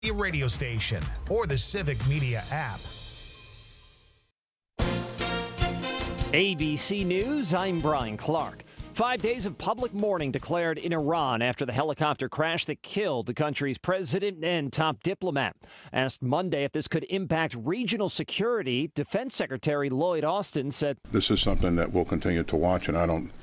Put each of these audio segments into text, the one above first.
radio station or the Civic Media app. ABC News, I'm Brian Clark. 5 days of public mourning declared in Iran after the helicopter crash that killed the country's president and top diplomat. Asked Monday if this could impact regional security, Defense Secretary Lloyd Austin said, "This is something that we'll continue to watch, and I don't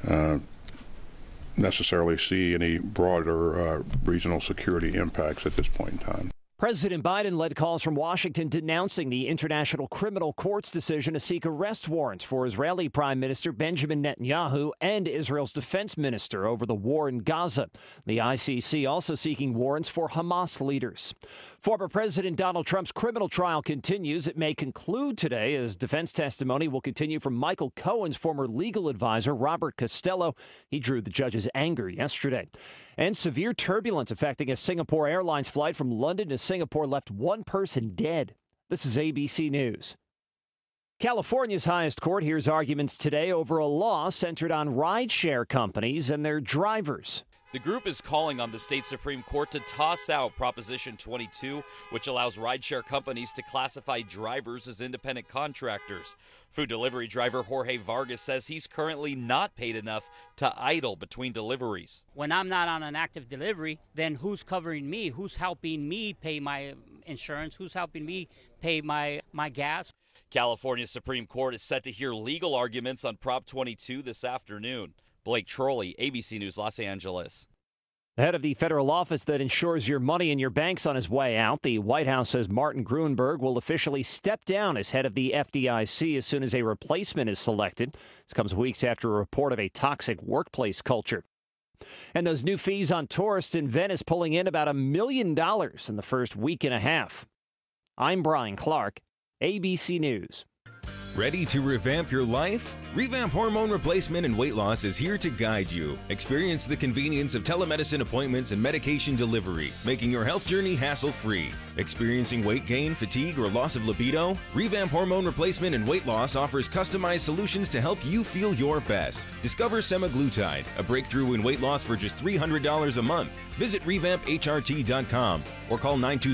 necessarily see any broader regional security impacts at this point in time." President Biden led calls from Washington denouncing the International Criminal Court's decision to seek arrest warrants for Israeli Prime Minister Benjamin Netanyahu and Israel's defense minister over the war in Gaza. The ICC also seeking warrants for Hamas leaders. Former President Donald Trump's criminal trial continues. It may conclude today as defense testimony will continue from Michael Cohen's former legal advisor, Robert Costello. He drew the judge's anger yesterday. And severe turbulence affecting a Singapore Airlines flight from London to Singapore left one person dead. This is ABC News. California's highest court hears arguments today over a law centered on rideshare companies and their drivers. The group is calling on the state Supreme Court to toss out Proposition 22, which allows rideshare companies to classify drivers as independent contractors. Food delivery driver Jorge Vargas says he's currently not paid enough to idle between deliveries. When I'm not on an active delivery, then who's covering me? Who's helping me pay my insurance? Who's helping me pay my gas? California's Supreme Court is set to hear legal arguments on Prop 22 this afternoon. Blake Trolley, ABC News, Los Angeles. The head of the federal office that insures your money in your bank's on his way out. The White House says Martin Gruenberg will officially step down as head of the FDIC as soon as a replacement is selected. This comes weeks after a report of a toxic workplace culture. And those new fees on tourists in Venice pulling in about $1 million in the first week and a half. I'm Brian Clark, ABC News. Ready to revamp your life? Revamp Hormone Replacement and Weight Loss is here to guide you. Experience the convenience of telemedicine appointments and medication delivery, making your health journey hassle-free. Experiencing weight gain, fatigue, or loss of libido? Revamp Hormone Replacement and Weight Loss offers customized solutions to help you feel your best. Discover semaglutide, a breakthrough in weight loss for just $300 a month. Visit revampHRT.com or call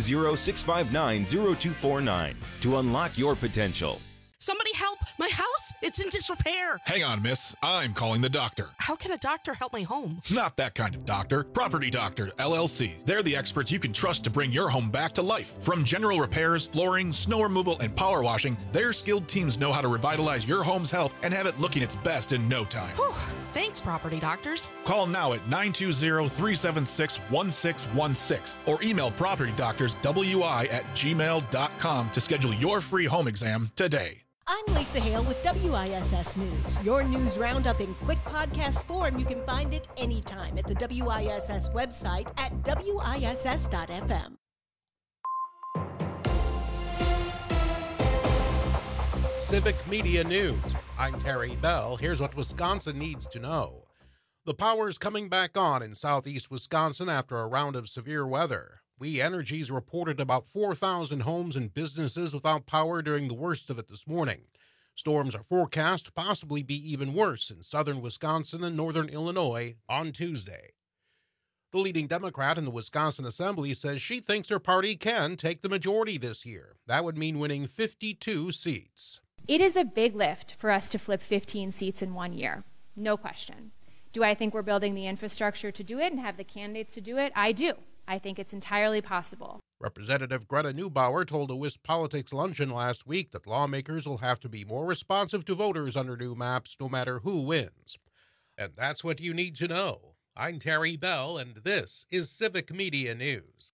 920-659-0249 to unlock your potential. Somebody help! My house! It's in disrepair! Hang on, miss. I'm calling the doctor. How can a doctor help my home? Not that kind of doctor. Property Doctor, LLC. They're the experts you can trust to bring your home back to life. From general repairs, flooring, snow removal, and power washing, their skilled teams know how to revitalize your home's health and have it looking its best in no time. Whew. Thanks, Property Doctors. Call now at 920-376-1616 or email propertydoctorswi@gmail.com to schedule your free home exam today. I'm Lisa Hale with WISS News. Your news roundup in quick podcast form. You can find it anytime at the WISS website at wiss.fm. Civic Media News. I'm Terry Bell. Here's what Wisconsin needs to know. The power's coming back on in southeast Wisconsin after a round of severe weather. We Energies reported about 4,000 homes and businesses without power during the worst of it this morning. Storms are forecast to possibly be even worse in southern Wisconsin and northern Illinois on Tuesday. The leading Democrat in the Wisconsin Assembly says she thinks her party can take the majority this year. That would mean winning 52 seats. It is a big lift for us to flip 15 seats in 1 year. No question. Do I think we're building the infrastructure to do it and have the candidates to do it? I do. I think it's entirely possible. Representative Greta Neubauer told a WISP Politics luncheon last week that lawmakers will have to be more responsive to voters under new maps no matter who wins. And that's what you need to know. I'm Terry Bell, and this is Civic Media News.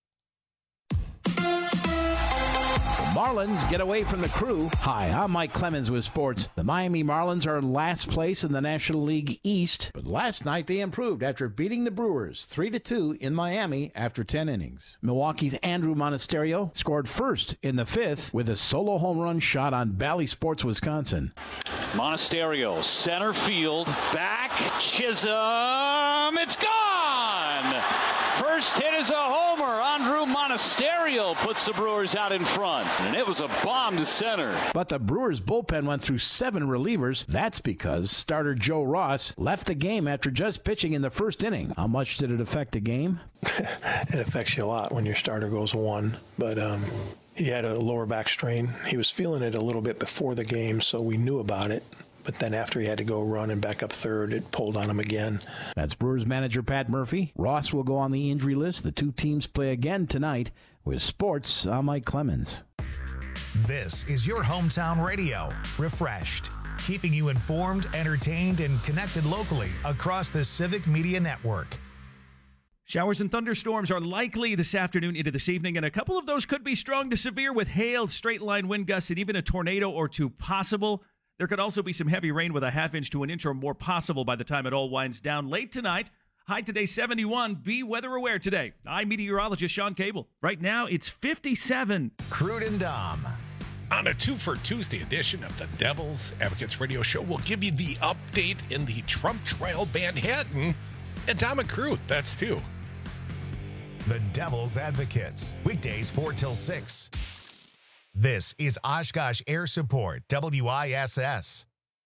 Marlins get away from the crew. Hi, I'm Mike Clemens with sports. The Miami Marlins are in last place in the National League East, but last night they improved after beating the Brewers 3-2 in Miami after 10 innings. Milwaukee's Andrew Monasterio scored first in the fifth with a solo home run shot on Bally Sports, Wisconsin. Monasterio, center field, back, Chisholm, it's gone! First hit is a homer, Andrew Monasterio. Monasterio puts the Brewers out in front, and it was a bomb to center. But the Brewers bullpen went through 7 relievers. That's because starter Joe Ross left the game after just pitching in the first inning. How much did it affect the game? It affects you a lot when your starter goes 1, but he had a lower back strain. He was feeling it a little bit before the game, so we knew about it. But then after he had to go run and back up third, it pulled on him again. That's Brewers manager Pat Murphy. Ross will go on the injury list. The two teams play again tonight. With sports, I'm Mike Clemens. This is your hometown radio, Refreshed, keeping you informed, entertained, and connected locally across the Civic Media Network. Showers and thunderstorms are likely this afternoon into this evening, and a couple of those could be strong to severe with hail, straight-line wind gusts, and even a tornado or two possible. There could also be some heavy rain with a half-inch to an inch or more possible by the time it all winds down late tonight. High today, 71. Be weather aware today. I'm meteorologist Sean Cable. Right now, it's 57. Crude and Dom. On a 2 for Tuesday edition of the Devil's Advocates Radio Show, we'll give you the update in the Trump trial Manhattan. And Dom and Crude, that's 2. The Devil's Advocates. Weekdays 4 till 6. This is Oshkosh Air Support, WISS.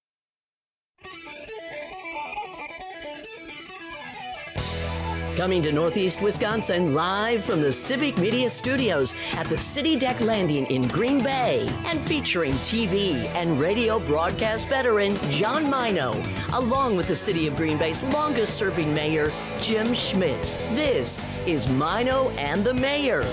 Coming to Northeast Wisconsin live from the Civic Media Studios at the City Deck Landing in Green Bay and featuring TV and radio broadcast veteran John Mino, along with the City of Green Bay's longest-serving mayor, Jim Schmidt. This is Mino and the Mayor.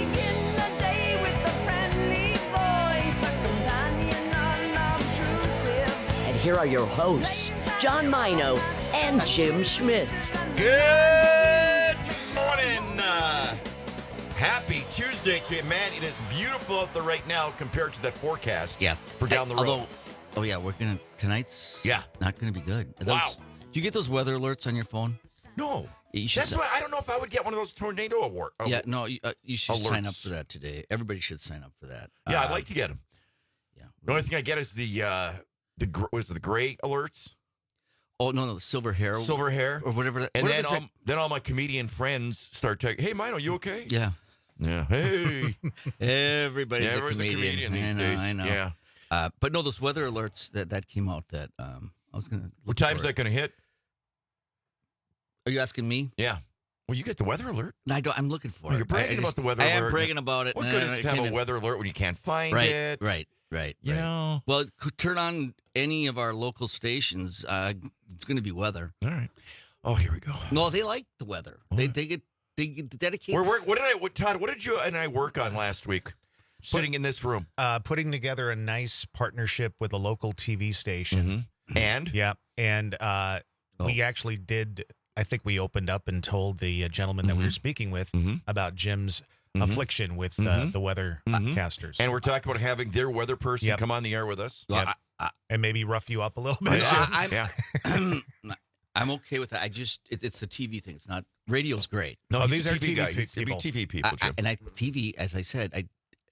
Here are your hosts, John Mino and Jim Schmidt. Good morning. Happy Tuesday to you. Man, it is beautiful out there right now compared to that forecast. Yeah. For down the road. Tonight's not going to be good. Wow. Do you get those weather alerts on your phone? No. That's why I don't know if I would get one of those tornado awards. Yeah, no, you should sign up for that today. Everybody should sign up for that. Yeah, I'd like to get them. Yeah. The only thing I get is the gray alerts? Oh, no, the silver hair. Silver hair. Or whatever. And then all my comedian friends start texting, hey, Mino, you okay? Yeah. Yeah. Hey. Everybody's a comedian these days. I know. Yeah. But no, those weather alerts that came out that I was going to. What time is that going to hit? Are you asking me? Yeah. Well, you get the weather alert. No, I don't. I'm looking for it. You're bragging about the weather alert. I am bragging about it. What good is it to have a weather alert when you can't find it? Right. You know. Well, turn on any of our local stations. It's going to be weather. All right. Oh, here we go. No, they like the weather. They get dedicated. Todd, what did you and I work on last week? Sitting in this room. Putting together a nice partnership with a local TV station. Mm-hmm. And? Yeah. And we actually did, I think we opened up and told the gentleman that we were speaking with about Jim's affliction with the weather casters. And we're talking about having their weather person come on the air with us. Yep. And maybe rough you up a little bit. I'm okay with that. It's a TV thing. It's not, radio's great. No, these are TV guys. TV people, Jim. TV, as I said,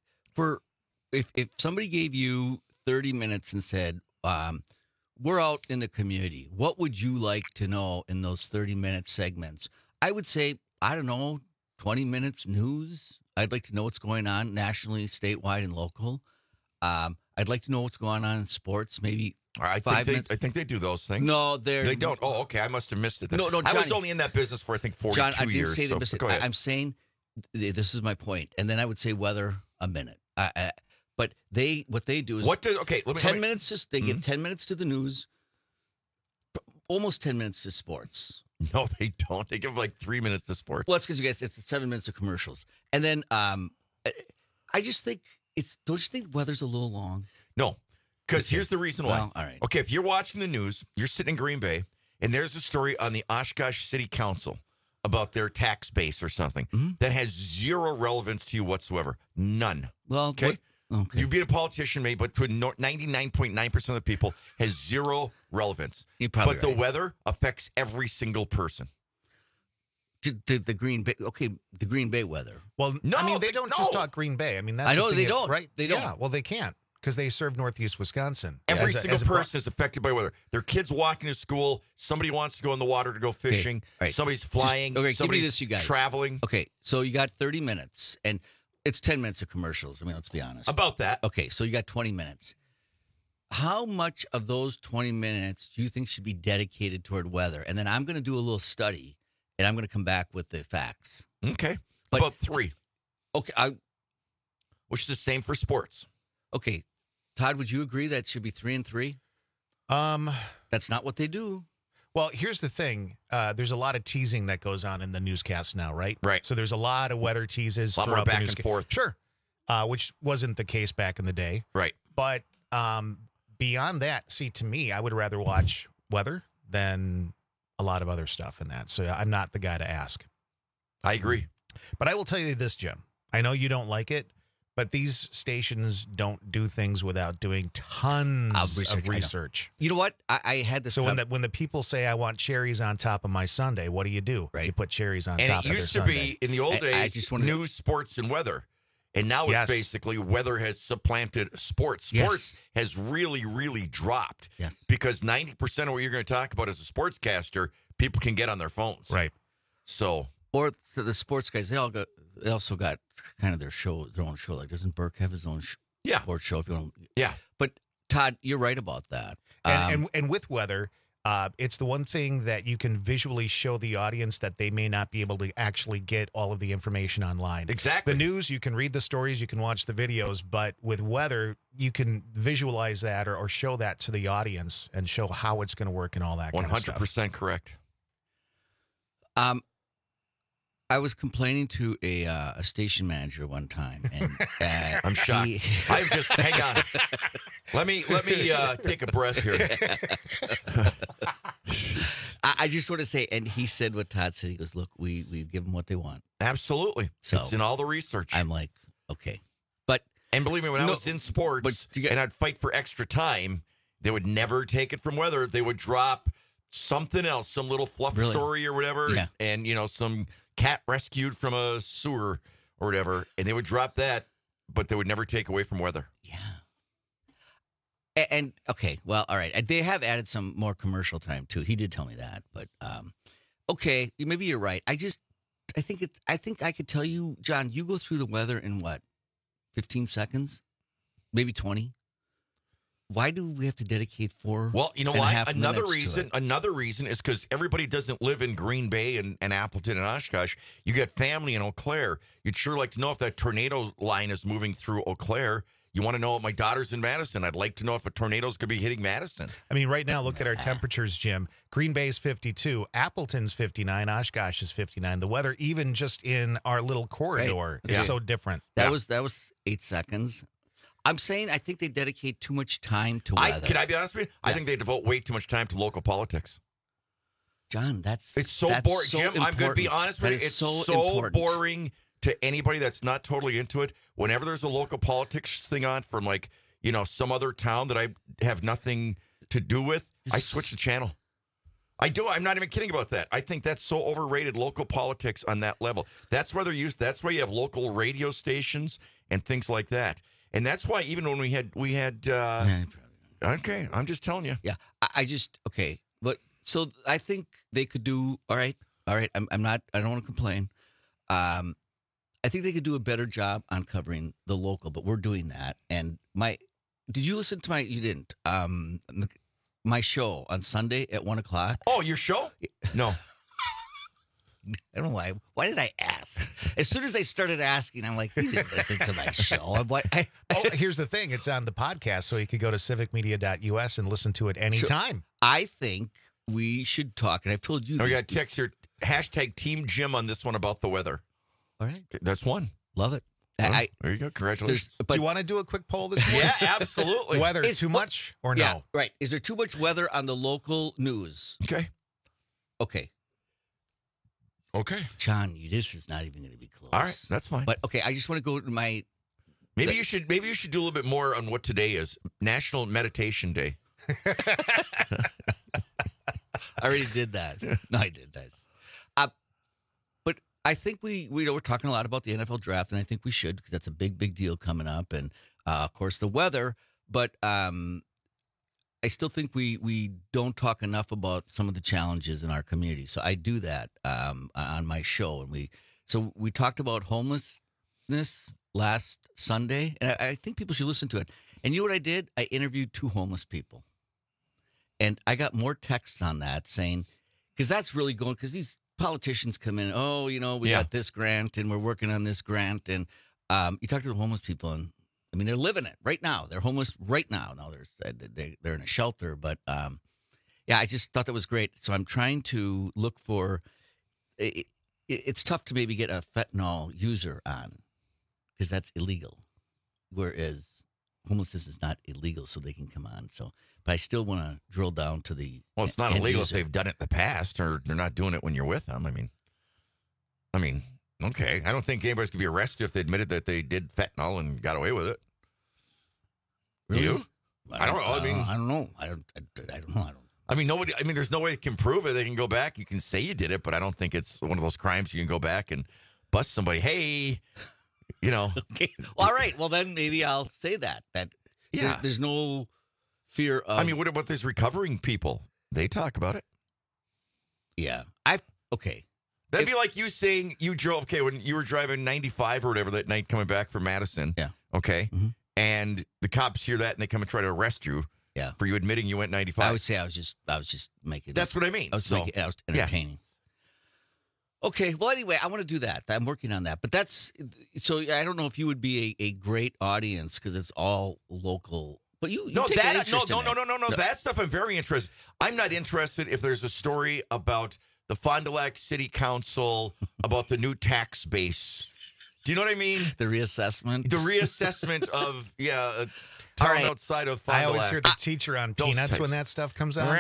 if somebody gave you 30 minutes and said, we're out in the community, what would you like to know in those 30-minute segments? I would say, I don't know, 20 minutes news. I'd like to know what's going on nationally, statewide, and local. I'd like to know what's going on in sports, maybe 5 minutes. I think they do those things. No, they don't. Oh, okay. I must have missed it then. No, John, I was only in that business for, I think, 42 John, I didn't years. say they missed it. I'm saying this is my point. And then I would say weather a minute. But what they do is 10 minutes. They give 10 minutes to the news, almost 10 minutes to sports. No, they don't. They give like 3 minutes to sports. Well, that's because you guys, it's 7 minutes of commercials. And then I just think don't you think weather's a little long? No, because here's the reason why. Well, all right. Okay, if you're watching the news, you're sitting in Green Bay, and there's a story on the Oshkosh City Council about their tax base or something that has zero relevance to you whatsoever. None. Well, okay. You being a politician, maybe, but to 99.9% of the people has zero relevance. You're probably but the weather affects every single person. The Green Bay, the Green Bay weather. Well, no, I mean, they don't just talk Green Bay. I mean, that's I know they don't. right? They don't. Yeah, well, they can't. because they serve Northeast Wisconsin. Every single person is affected by weather. Their kids walking to school. Somebody wants to go in the water to go fishing. Okay. All right. Somebody's flying. Somebody's give me this, you guys. Traveling. Okay, so you got 30 minutes, and it's 10 minutes of commercials. I mean, let's be honest. About that. Okay, so you got 20 minutes. How much of those 20 minutes do you think should be dedicated toward weather? And then I'm going to do a little study, and I'm going to come back with the facts. Okay. But, about 3. Okay. Which is the same for sports. Okay. Todd, would you agree that it should be 3 and 3? That's not what they do. Well, here's the thing. There's a lot of teasing that goes on in the newscast now, right? Right. So there's a lot of weather teases. A lot more back and forth. Sure. Which wasn't the case back in the day. Right. But beyond that, see, to me, I would rather watch weather than a lot of other stuff in that. So I'm not the guy to ask. I agree. But I will tell you this, Jim. I know you don't like it, but these stations don't do things without doing tons of research. You know what? I had this. So when the people say, I want cherries on top of my sundae, what do? Right. You put cherries on top of their sundae. And it used to be, in the old days, news, sports, and weather. And now it's basically weather has supplanted sports. Sports has really, really dropped. Yes. Because 90% of what you're going to talk about as a sportscaster, people can get on their phones. Right. So. Or the sports guys, they also got kind of their own show. Like, doesn't Burke have his own sports show? If you want. Yeah. But Todd, you're right about that. And with weather, it's the one thing that you can visually show the audience that they may not be able to actually get all of the information online. Exactly. The news, you can read the stories, you can watch the videos, but with weather, you can visualize that or show that to the audience and show how it's going to work and all that 100% kind of stuff. 100% correct. I was complaining to a station manager one time, and I'm shocked. Hang on. Let me take a breath here. I just want to say, and he said what Todd said. He goes, "Look, we give them what they want." Absolutely. So it's in all the research. I'm like, okay, and believe me, when I was in sports, and I'd fight for extra time, they would never take it from weather. They would drop something else, some little fluff story or whatever, and some cat rescued from a sewer or whatever, and they would drop that, but they would never take away from weather. Yeah. And okay, well, all right. They have added some more commercial time too. He did tell me that, but okay, maybe you're right. I think I could tell you, John. You go through the weather in what, 15 seconds, maybe 20. Why do we have to dedicate 4? Well, you know why? Another reason is because everybody doesn't live in Green Bay and Appleton and Oshkosh. You got family in Eau Claire. You'd sure like to know if that tornado line is moving through Eau Claire. You want to know if my daughter's in Madison. I'd like to know if a tornado's going to be hitting Madison. I mean, right now, look at our temperatures, Jim. Green Bay's 52, Appleton's 59, Oshkosh is 59. The weather, even just in our little corridor, is so different. That was 8 seconds. I'm saying I think they dedicate too much time to weather. Can I be honest with you? Yeah. I think they devote way too much time to local politics. John, it's so boring. So Jim, I'm going to be honest with you. It's so boring to anybody that's not totally into it. Whenever there's a local politics thing on from some other town that I have nothing to do with, I switch the channel. I do. I'm not even kidding about that. I think that's so overrated, local politics on that level. That's why that's why you have local radio stations and things like that. And that's why even when we had okay, I'm just telling you. Yeah, okay. But so I think they could do all right. I don't want to complain. I think they could do a better job on covering the local, but we're doing that. And did you listen to you didn't, my show on Sunday at 1:00? Oh, your show? No. I don't know why. Why did I ask? As soon as I started asking, I'm like, you didn't listen to my show. Here's the thing. It's on the podcast, so you could go to civicmedia.us and listen to it anytime. I think we should talk, and I've told you this. You got to text your hashtag Team Jim on this one about the weather. All right. That's one. Love it. There you go. Congratulations. Do you want to do a quick poll this morning? Yeah, absolutely. Weather is too much or no? Yeah, right. Is there too much weather on the local news? Okay. John, this is not even going to be close. All right, that's fine. But okay, I just want to go to my. Maybe you should do a little bit more on what today is, National Meditation Day. I already did that. No, I did that. But I think we're talking a lot about the NFL draft, and I think we should because that's a big deal coming up, and of course the weather. But I still think we don't talk enough about some of the challenges in our community. So I do that on my show, and we talked about homelessness last Sunday, and I think people should listen to it. And you know what I did? I interviewed 2 homeless people, and I got more texts on that saying, because that's really going, because these politicians come in, we got this grant and we're working on this grant. And you talk to the homeless people, and I mean, they're living it right now. They're homeless right now. Now they're in a shelter. But I just thought that was great. So I'm trying to look for, it's tough to maybe get a fentanyl user on because that's illegal. Whereas homelessness is not illegal, so they can come on. So, but I still want to drill down to the. Well, it's not illegal if they've done it in the past, or they're not doing it when you're with them. I mean, okay. I don't think anybody's gonna be arrested if they admitted that they did fentanyl and got away with it. Really? You? I don't know. I don't know. I don't know. I mean, nobody. I mean, there's no way they can prove it. They can go back. You can say you did it, but I don't think it's one of those crimes you can go back and bust somebody. Hey. Okay. Well, all right. Well, then maybe I'll say that. There's no fear of. I mean, what about these recovering people? They talk about it. Yeah. Okay. That'd be like you saying you drove, when you were driving 95 or whatever that night coming back from Madison. Yeah. Okay. Mm-hmm. And the cops hear that and they come and try to arrest you. Yeah. For you admitting you went 95. I would say I was just making. That's what I mean. I was entertaining. Yeah. Okay, well, anyway, I want to do that. I'm working on that. But so I don't know if you would be a great audience because it's all local. But you take an interest in it. No. That stuff I'm very interested. I'm not interested if there's a story about the Fond du Lac City Council, about the new tax base. Do you know what I mean? The reassessment? The reassessment of, a town outside of Fond du Lac. I always hear the teacher on Peanuts when that stuff comes out.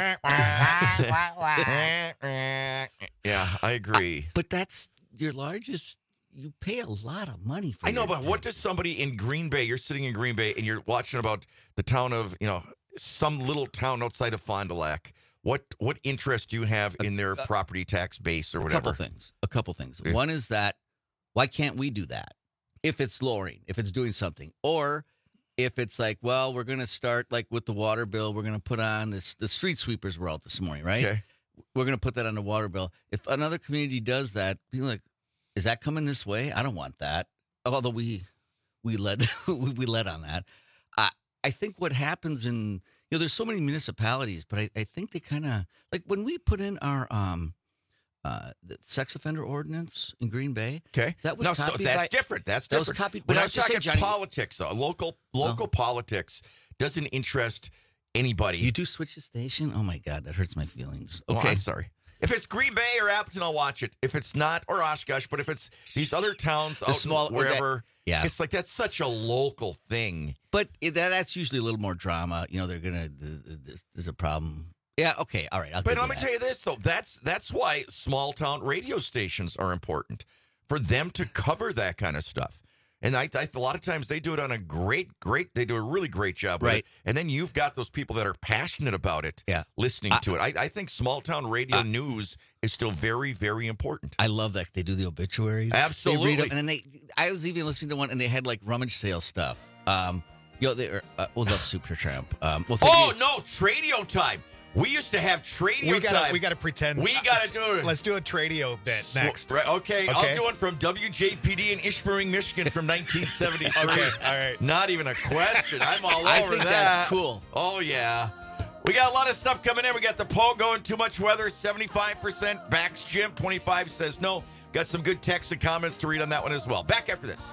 Yeah, I agree. But that's your largest. You pay a lot of money for. I know, but what does somebody in Green Bay? You're sitting in Green Bay and you're watching about the town of some little town outside of Fond du Lac. What interest do you have in their property tax base or whatever? A couple things. Okay. One is that why can't we do that if it's lowering, if it's doing something, or if it's like, well, we're going to start like with the water bill, we're going to put on the street sweepers were out this morning, right? Okay. We're going to put that on the water bill. If another community does that, people are like, is that coming this way? I don't want that. Although we led on that. I think what happens in, there's so many municipalities, but I think they kind of, like when we put in our the sex offender ordinance in Green Bay. Okay. That was copied that's different. That's different. That was copied. But I was talking politics, though. Local politics doesn't interest anybody. You do switch the station? Oh, my God. That hurts my feelings. Okay. Oh, I'm sorry. If it's Green Bay or Appleton, I'll watch it. If it's not, or Oshkosh, but if it's these other towns out wherever, it's like that's such a local thing. But that's usually a little more drama. They're going to, there's a problem. Yeah, okay, all right. But let me tell you this, though. That's why small town radio stations are important, for them to cover that kind of stuff. And I a lot of times they do it on a they do a really great job with it. And then you've got those people that are passionate about it listening to it. I think small town radio news is still very, very important. I love that. They do the obituaries. Absolutely. They read them, and then I was even listening to one, and they had like rummage sale stuff. They love Supertramp. Tradio time. We used to have Tradio time. We got to pretend. We got to do it. Let's do a Tradio bit next. Right, okay, I'll do one from WJPD in Ishpeming, Michigan from 1973. Okay, all right. Not even a question. I'm all over that. I think that's cool. Oh, yeah. We got a lot of stuff coming in. We got the poll going, too much weather, 75%. Backs Jim, 25 says no. Got some good texts and comments to read on that one as well. Back after this.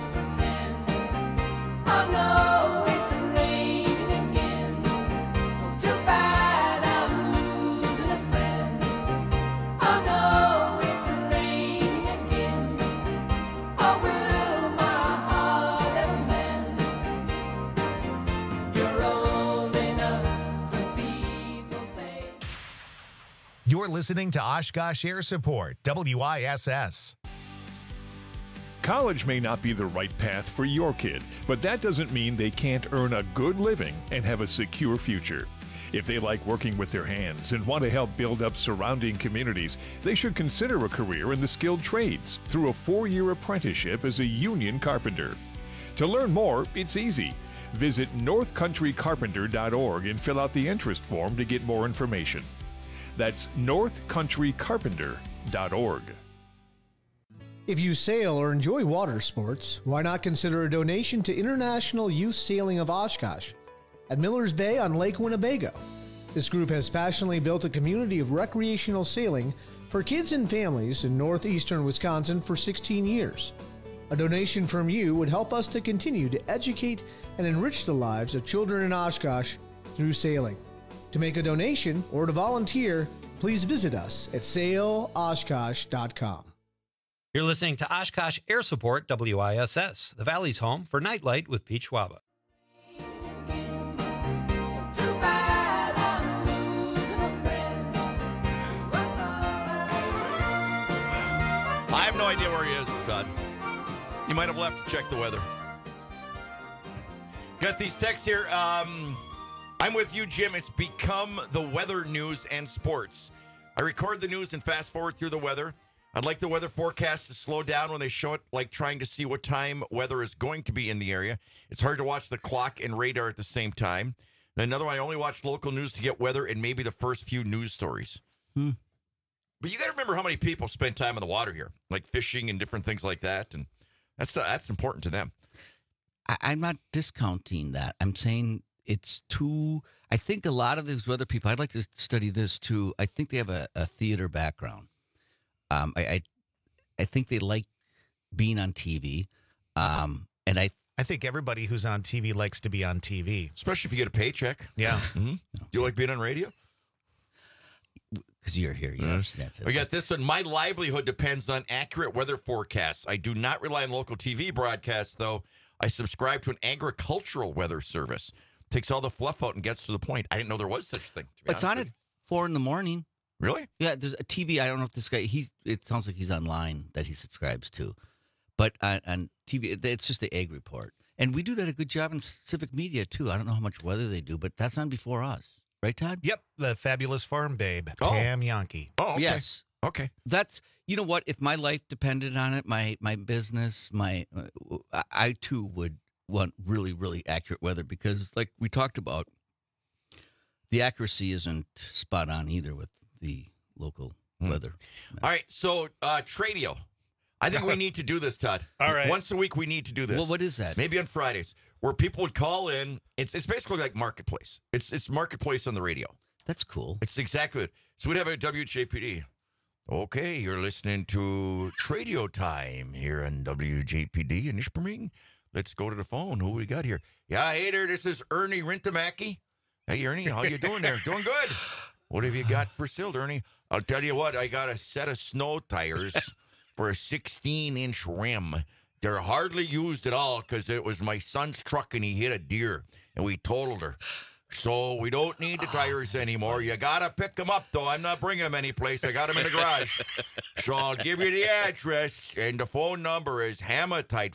Oh, no, it's raining again. Too bad I'm losing a friend. Oh, no, it's raining again. Oh, will my heart ever mend? You're old enough, some people say. You're listening to Oshkosh Air Support, WISS. College may not be the right path for your kid, but that doesn't mean they can't earn a good living and have a secure future. If they like working with their hands and want to help build up surrounding communities, they should consider a career in the skilled trades through a 4-year apprenticeship as a union carpenter. To learn more, it's easy. Visit northcountrycarpenter.org and fill out the interest form to get more information. That's northcountrycarpenter.org. If you sail or enjoy water sports, why not consider a donation to International Youth Sailing of Oshkosh at Millers Bay on Lake Winnebago? This group has passionately built a community of recreational sailing for kids and families in northeastern Wisconsin for 16 years. A donation from you would help us to continue to educate and enrich the lives of children in Oshkosh through sailing. To make a donation or to volunteer, please visit us at sailoshkosh.com. You're listening to Oshkosh Air Support WISS, the Valley's home for Nightlight with Pete Schwaba. I have no idea where he is, Scott. You might have left to check the weather. Got these texts here. I'm with you, Jim. It's become the weather, news, and sports. I record the news and fast forward through the weather. I'd like the weather forecast to slow down when they show it, like trying to see what time weather is going to be in the area. It's hard to watch the clock and radar at the same time. And another one, I only watch local news to get weather and maybe the first few news stories. But you got to remember how many people spend time in the water here, like fishing and different things like that. And that's important to them. I'm not discounting that. I'm saying it's too... I think a lot of these weather people, I'd like to study this too. I think they have a theater background. I think they like being on TV, and I think everybody who's on TV likes to be on TV, especially if you get a paycheck. Yeah. Mm-hmm. Do you like being on radio? Because you're here, yes. That's We got this one. My livelihood depends on accurate weather forecasts. I do not rely on local TV broadcasts, though. I subscribe to an agricultural weather service. Takes all the fluff out and gets to the point. I didn't know there was such a thing. It's on at 4 a.m. Really? Yeah, there's a TV. I don't know if this guy, it sounds like he's online that he subscribes to. But on TV, it's just the Ag Report. And we do that a good job in Civic Media, too. I don't know how much weather they do, but that's on before us. Right, Todd? Yep, the fabulous farm babe, Pam Yankee. Oh, okay. Yes. Okay. That's, you know what, if my life depended on it, my business, I too would want really, really accurate weather because, like we talked about, the accuracy isn't spot on either with the local weather. All right, so Tradio. I think we need to do this, Todd. All right. Once a week, we need to do this. Well, what is that? Maybe on Fridays, where people would call in. It's basically like Marketplace. It's Marketplace on the radio. That's cool. It's exactly it. So we'd have a WJPD. Okay, you're listening to Tradio Time here on WJPD in Ishpeming. Let's go to the phone. Who we got here? Yeah, hey there, this is Ernie Rintamaki. Hey, Ernie, how you doing there? Doing good. What have you got for sale, Ernie? I'll tell you what, I got a set of snow tires for a 16-inch rim. They're hardly used at all because it was my son's truck and he hit a deer and we totaled her. So we don't need the tires anymore. You got to pick them up, though. I'm not bringing them anyplace. I got them in the garage. So I'll give you the address, and the phone number is Hamatite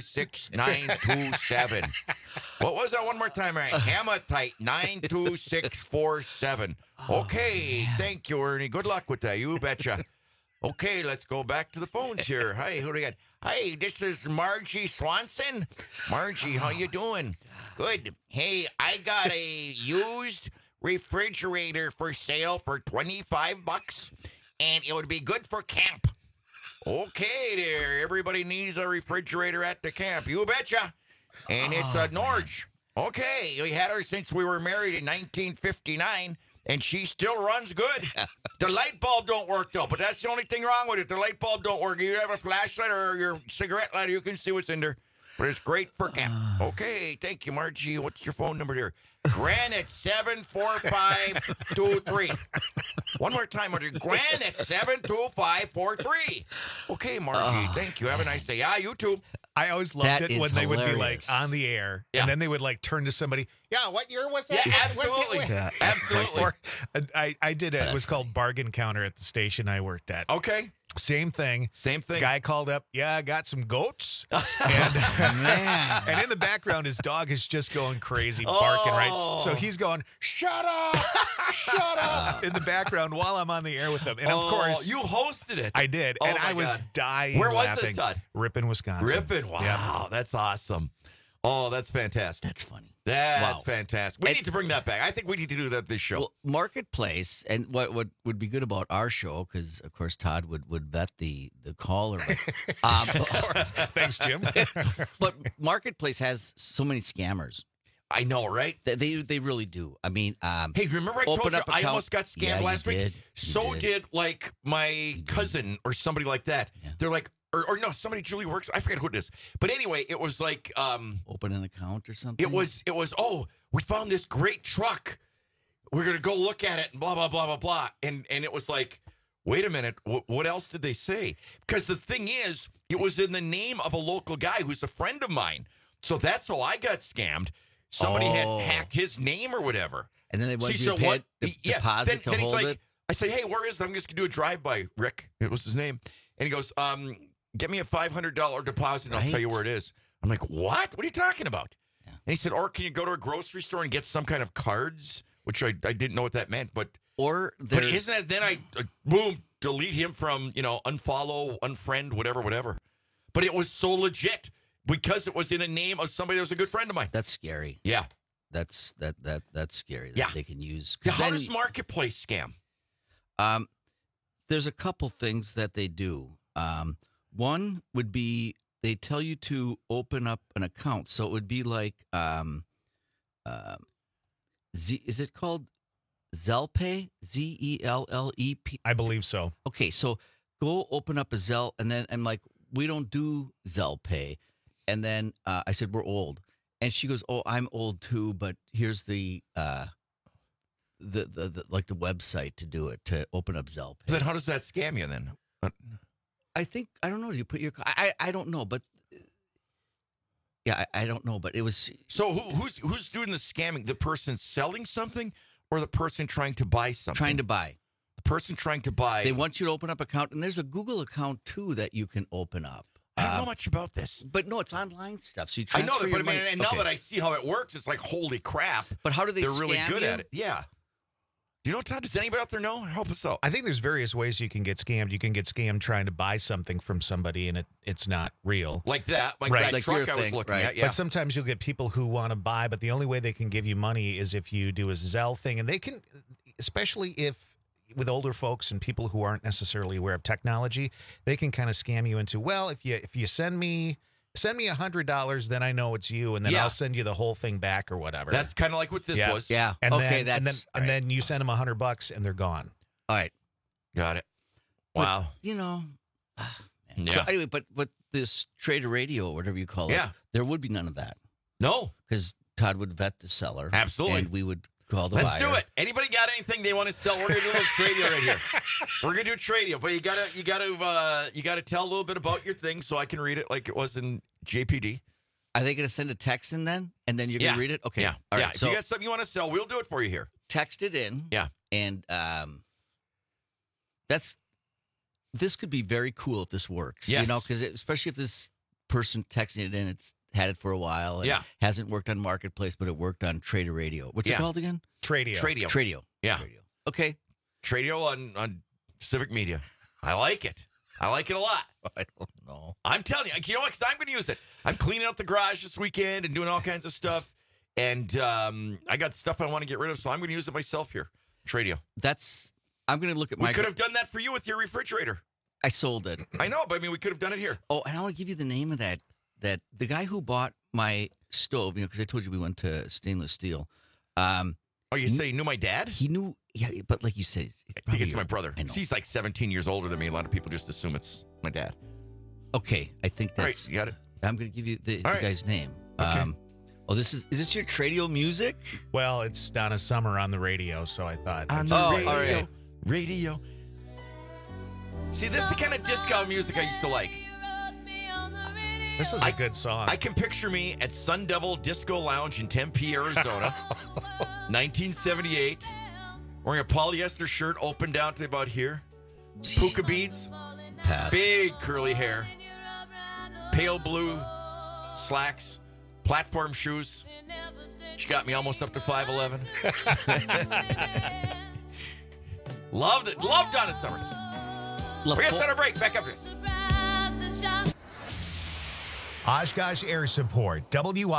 56927. What was that one more time? Right? Hamatite 92647. Okay, thank you, Ernie. Good luck with that. You betcha. Okay, let's go back to the phones here. Hi, who do we got? Hi, this is Margie Swanson. Margie, how you doing? Good. Hey, I got a used refrigerator for sale for $25, and it would be good for camp. Okay, there. Everybody needs a refrigerator at the camp. You betcha. And it's a Norge. Okay, we had her since we were married in 1959. And she still runs good. The light bulb don't work, though, but that's the only thing wrong with it. The light bulb don't work. You have a flashlight or your cigarette lighter, you can see what's in there. But it's great for camp. Okay, thank you, Margie. What's your phone number there? Granite 74523. One more time, Margie. Granite 72543. Okay, Margie, thank you. Have a nice day. Yeah, you too. I always loved it when they would be like on the air, and then they would like turn to somebody. Yeah, what year was that? Yeah, absolutely. Absolutely. I did it. It was called Bargain Counter at the station I worked at. Okay. Same thing. Guy called up, yeah, I got some goats. And in the background, his dog is just going crazy, barking, right? So he's going, shut up, shut up, in the background while I'm on the air with him. And of course. You hosted it. I did. And I was dying Where laughing. was this, Todd? Ripon, Wisconsin. Ripon, wow, that's awesome. Oh, that's fantastic. That's funny. That's fantastic. We need to bring that back. I think we need to do that this show. Well, Marketplace, and what would be good about our show, because, of course, Todd would vet the caller. Of course. Thanks, Jim. But Marketplace has so many scammers. I know, right? They really do. I mean, hey, remember I told you I almost got scammed last week? So did like my cousin or somebody like that. Yeah. They're like, or no, somebody Julie works. I forget who it is. But anyway, it was like open an account or something. It was. Oh, we found this great truck. We're gonna go look at it and blah blah blah blah blah. And it was like, wait a minute, what else did they say? Because the thing is, it was in the name of a local guy who's a friend of mine. So that's how I got scammed. Somebody had hacked his name or whatever. And then they wanted you to pay deposit to hold it. I said, hey, where is it? I'm just going to do a drive-by, Rick. It was his name. And he goes, get me a $500 deposit and I'll tell you where it is. I'm like, what? What are you talking about? Yeah. And he said, or can you go to a grocery store and get some kind of cards? Which I didn't know what that meant. But isn't that then I, boom, delete him from, unfollow, unfriend, whatever. But it was so legit. Because it was in the name of somebody that was a good friend of mine. That's scary. Yeah. That's scary. They can use. How does Marketplace scam? There's a couple things that they do. One would be they tell you to open up an account. So it would be like, is it called Zelle-Pay? Zelle-P? I believe so. Okay, so go open up a Zelle, and then I'm like, we don't do Zelle-Pay. And then I said, we're old. And she goes, oh, I'm old too, but here's the website to do it, to open up Zelle-Pay. Then how does that scam you then? I don't know. You put your, I don't know, but I don't know, but it was. So who's doing the scamming? The person selling something or the person trying to buy something? Trying to buy. The person trying to buy. They want you to open up an account, and there's a Google account too that you can open up. I don't know much about this. But no, it's online stuff. So you I know that, but money. Now that I see how it works, it's like, holy crap. But how do they They're scam really good you? at it. Yeah. Do you know, Todd? Does anybody out there know? Help us out. I think there's various ways you can get scammed. You can get scammed trying to buy something from somebody and it's not real. Like that. Like that truck I was looking at. Yeah. But sometimes you'll get people who want to buy, but the only way they can give you money is if you do a Zelle thing. And they can, especially if with older folks and people who aren't necessarily aware of technology, they can kind of scam you into, well, if you send me $100, then I know it's you, and then I'll send you the whole thing back or whatever. That's kind of like what this was. Yeah. And okay. Then you send them $100 and they're gone. All right. Got it. Wow. But, So anyway, but this Trader Radio or whatever you call it, there would be none of that. No, because Todd would vet the seller. Absolutely. And we would call the Let's buyer. do it. Anybody got anything they want to sell? We're gonna do a little Tradio right here. We're gonna do a Tradio, but you gotta tell a little bit about your thing so I can read it like it was in JPD. Are they gonna send a text in then, and then you're gonna read it? Okay. Yeah. All right. If you got something you want to sell, we'll do it for you here. Text it in. Yeah. And this could be very cool if this works. Yes. Because especially if this person texting it in, it's had it for a while and hasn't worked on Marketplace, but it worked on Trader Radio. What's it called again? Tradio. Yeah. Tradio. Okay. Tradio on Civic Media. I like it. I like it a lot. I don't know. I'm telling you. You know what? Because I'm going to use it. I'm cleaning out the garage this weekend and doing all kinds of stuff. And I got stuff I want to get rid of, so I'm going to use it myself here. Tradio. I'm going to look at We could have done that for you with your refrigerator. I sold it. I know, but we could have done it here. Oh, and I want to give you the name of that the guy who bought my stove, because I told you we went to Stainless Steel. You say he knew my dad? He knew, but like you said, I think it's my brother. He's like 17 years older than me. A lot of people just assume it's my dad. Okay, I think that's... All right, you got it. I'm going to give you the guy's name. Okay. Is this your Tradio music? Well, it's Donna Summer on the radio, so I thought... On the radio. All right. Radio. See, this is the kind of disco music I used to like. This is a good song. I can picture me at Sun Devil Disco Lounge in Tempe, Arizona, 1978, wearing a polyester shirt open down to about here, puka beads, pass. Big curly hair, pale blue slacks, platform shoes. She got me almost up to 5'11". Loved it. Loved Donna Summers. We're going to set a break. Back up to this. Oshkosh Air Support,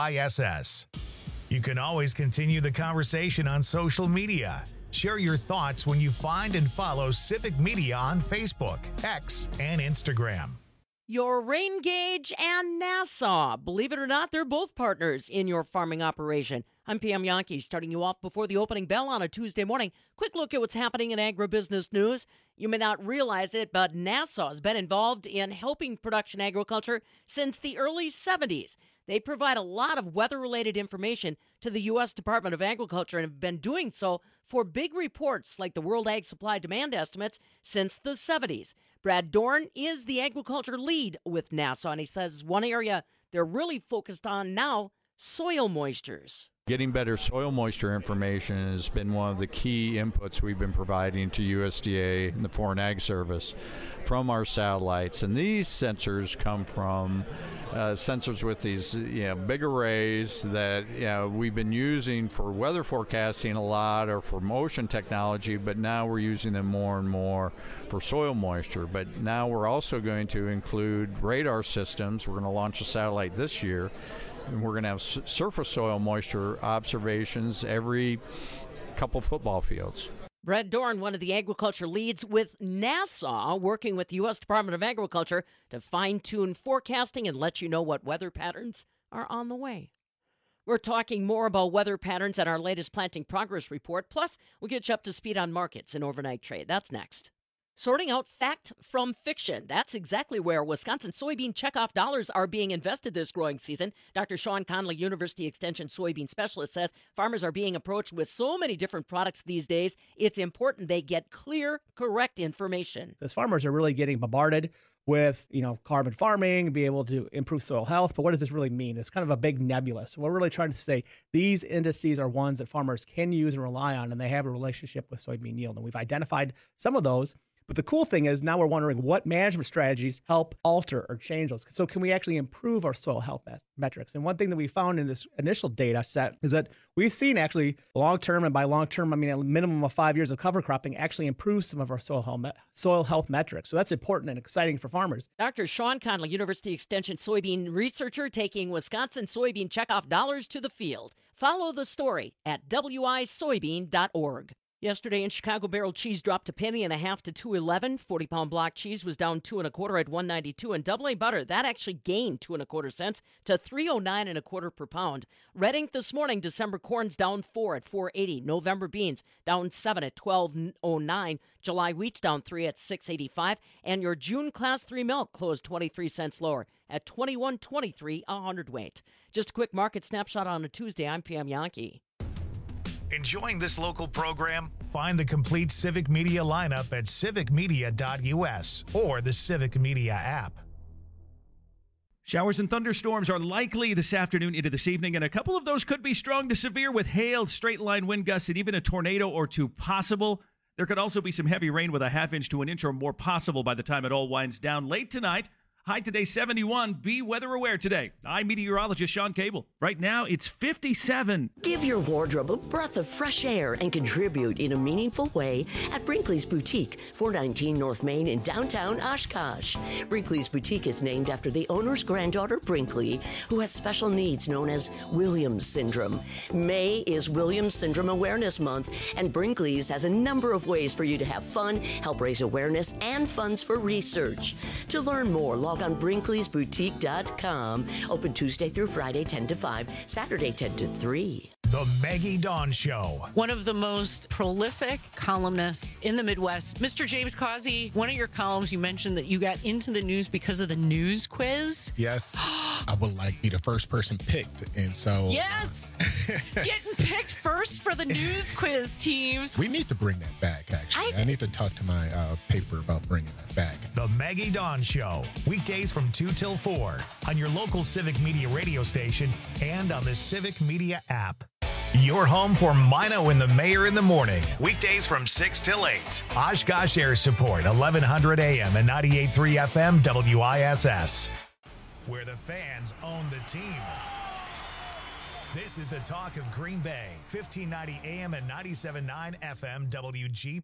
WISS. You can always continue the conversation on social media. Share your thoughts when you find and follow Civic Media on Facebook, X, and Instagram. Your rain gauge and Nassau. Believe it or not, they're both partners in your farming operation. I'm Pam Yankee, starting you off before the opening bell on a Tuesday morning. Quick look at what's happening in agribusiness news. You may not realize it, but Nassau has been involved in helping production agriculture since the early 70s. They provide a lot of weather-related information to the U.S. Department of Agriculture and have been doing so for big reports like the World Ag Supply Demand Estimates since the 70s. Brad Dorn is the agriculture lead with Nassau, and he says one area they're really focused on now, soil moistures. Getting better soil moisture information has been one of the key inputs we've been providing to USDA and the Foreign Ag Service from our satellites. And these sensors come from sensors with these big arrays that we've been using for weather forecasting a lot or for motion technology, but now we're using them more and more for soil moisture. But now we're also going to include radar systems. We're going to launch a satellite this year. And we're going to have surface soil moisture observations every couple football fields. Brad Dorn, one of the agriculture leads with Nassau, working with the U.S. Department of Agriculture to fine-tune forecasting and let you know what weather patterns are on the way. We're talking more about weather patterns at our latest planting progress report. Plus, we'll get you up to speed on markets and overnight trade. That's next. Sorting out fact from fiction. That's exactly where Wisconsin soybean checkoff dollars are being invested this growing season. Dr. Sean Conley, University Extension soybean specialist, says farmers are being approached with so many different products these days, it's important they get clear, correct information. Those farmers are really getting bombarded with, carbon farming, be able to improve soil health. But what does this really mean? It's kind of a big nebula. So we're really trying to say these indices are ones that farmers can use and rely on, and they have a relationship with soybean yield. And we've identified some of those. But the cool thing is now we're wondering what management strategies help alter or change those. So can we actually improve our soil health metrics? And one thing that we found in this initial data set is that we've seen actually long-term, and by long-term, I mean a minimum of 5 years of cover cropping, actually improve some of our soil health metrics. So that's important and exciting for farmers. Dr. Sean Conley, University Extension soybean researcher, taking Wisconsin soybean checkoff dollars to the field. Follow the story at wisoybean.org. Yesterday in Chicago, barrel cheese dropped a penny and a half to $2.11. 40-pound block cheese was down 2 1/4 at $1.92, and double A butter that actually gained 2 1/4 cents to $3.09 1/4 per pound. Red Ink this morning, December corn's down 4 at $4.80. November beans down 7 at $12.09. July wheat's down 3 at $6.85, and your June Class 3 milk closed 23 cents lower at $21.23 a hundredweight. Just a quick market snapshot on a Tuesday. I'm Pam Yankee. Enjoying this local program? Find the complete Civic Media lineup at civicmedia.us or the Civic Media app. Showers and thunderstorms are likely this afternoon into this evening, and a couple of those could be strong to severe with hail, straight-line wind gusts, and even a tornado or two possible. There could also be some heavy rain with a half-inch to an inch or more possible by the time it all winds down late tonight. High today, 71. Be weather aware today. I'm meteorologist Sean Cable. Right now, it's 57. Give your wardrobe a breath of fresh air and contribute in a meaningful way at Brinkley's Boutique, 419 North Main in downtown Oshkosh. Brinkley's Boutique is named after the owner's granddaughter, Brinkley, who has special needs known as Williams Syndrome. May is Williams Syndrome Awareness Month, and Brinkley's has a number of ways for you to have fun, help raise awareness, and funds for research. To learn more, log on BrinkleysBoutique.com. Open Tuesday through Friday, 10 to 5, Saturday, 10 to 3. The Maggie Dawn Show. One of the most prolific columnists in the Midwest, Mr. James Causey. One of your columns, you mentioned that you got into the news because of the news quiz. Yes, I would like to be the first person picked, and so yes, getting picked first for the news quiz teams. We need to bring that back. Actually, I need to talk to my paper about bringing that back. The Maggie Dawn Show, weekdays from 2 till 4 on your local Civic Media radio station and on the Civic Media app. Your home for Mino and the Mayor in the morning. Weekdays from 6 till 8. Oshkosh Air Support, 1100 AM and 98.3 FM WISS. Where the fans own the team. This is the talk of Green Bay, 1590 AM and 97.9 FM WG.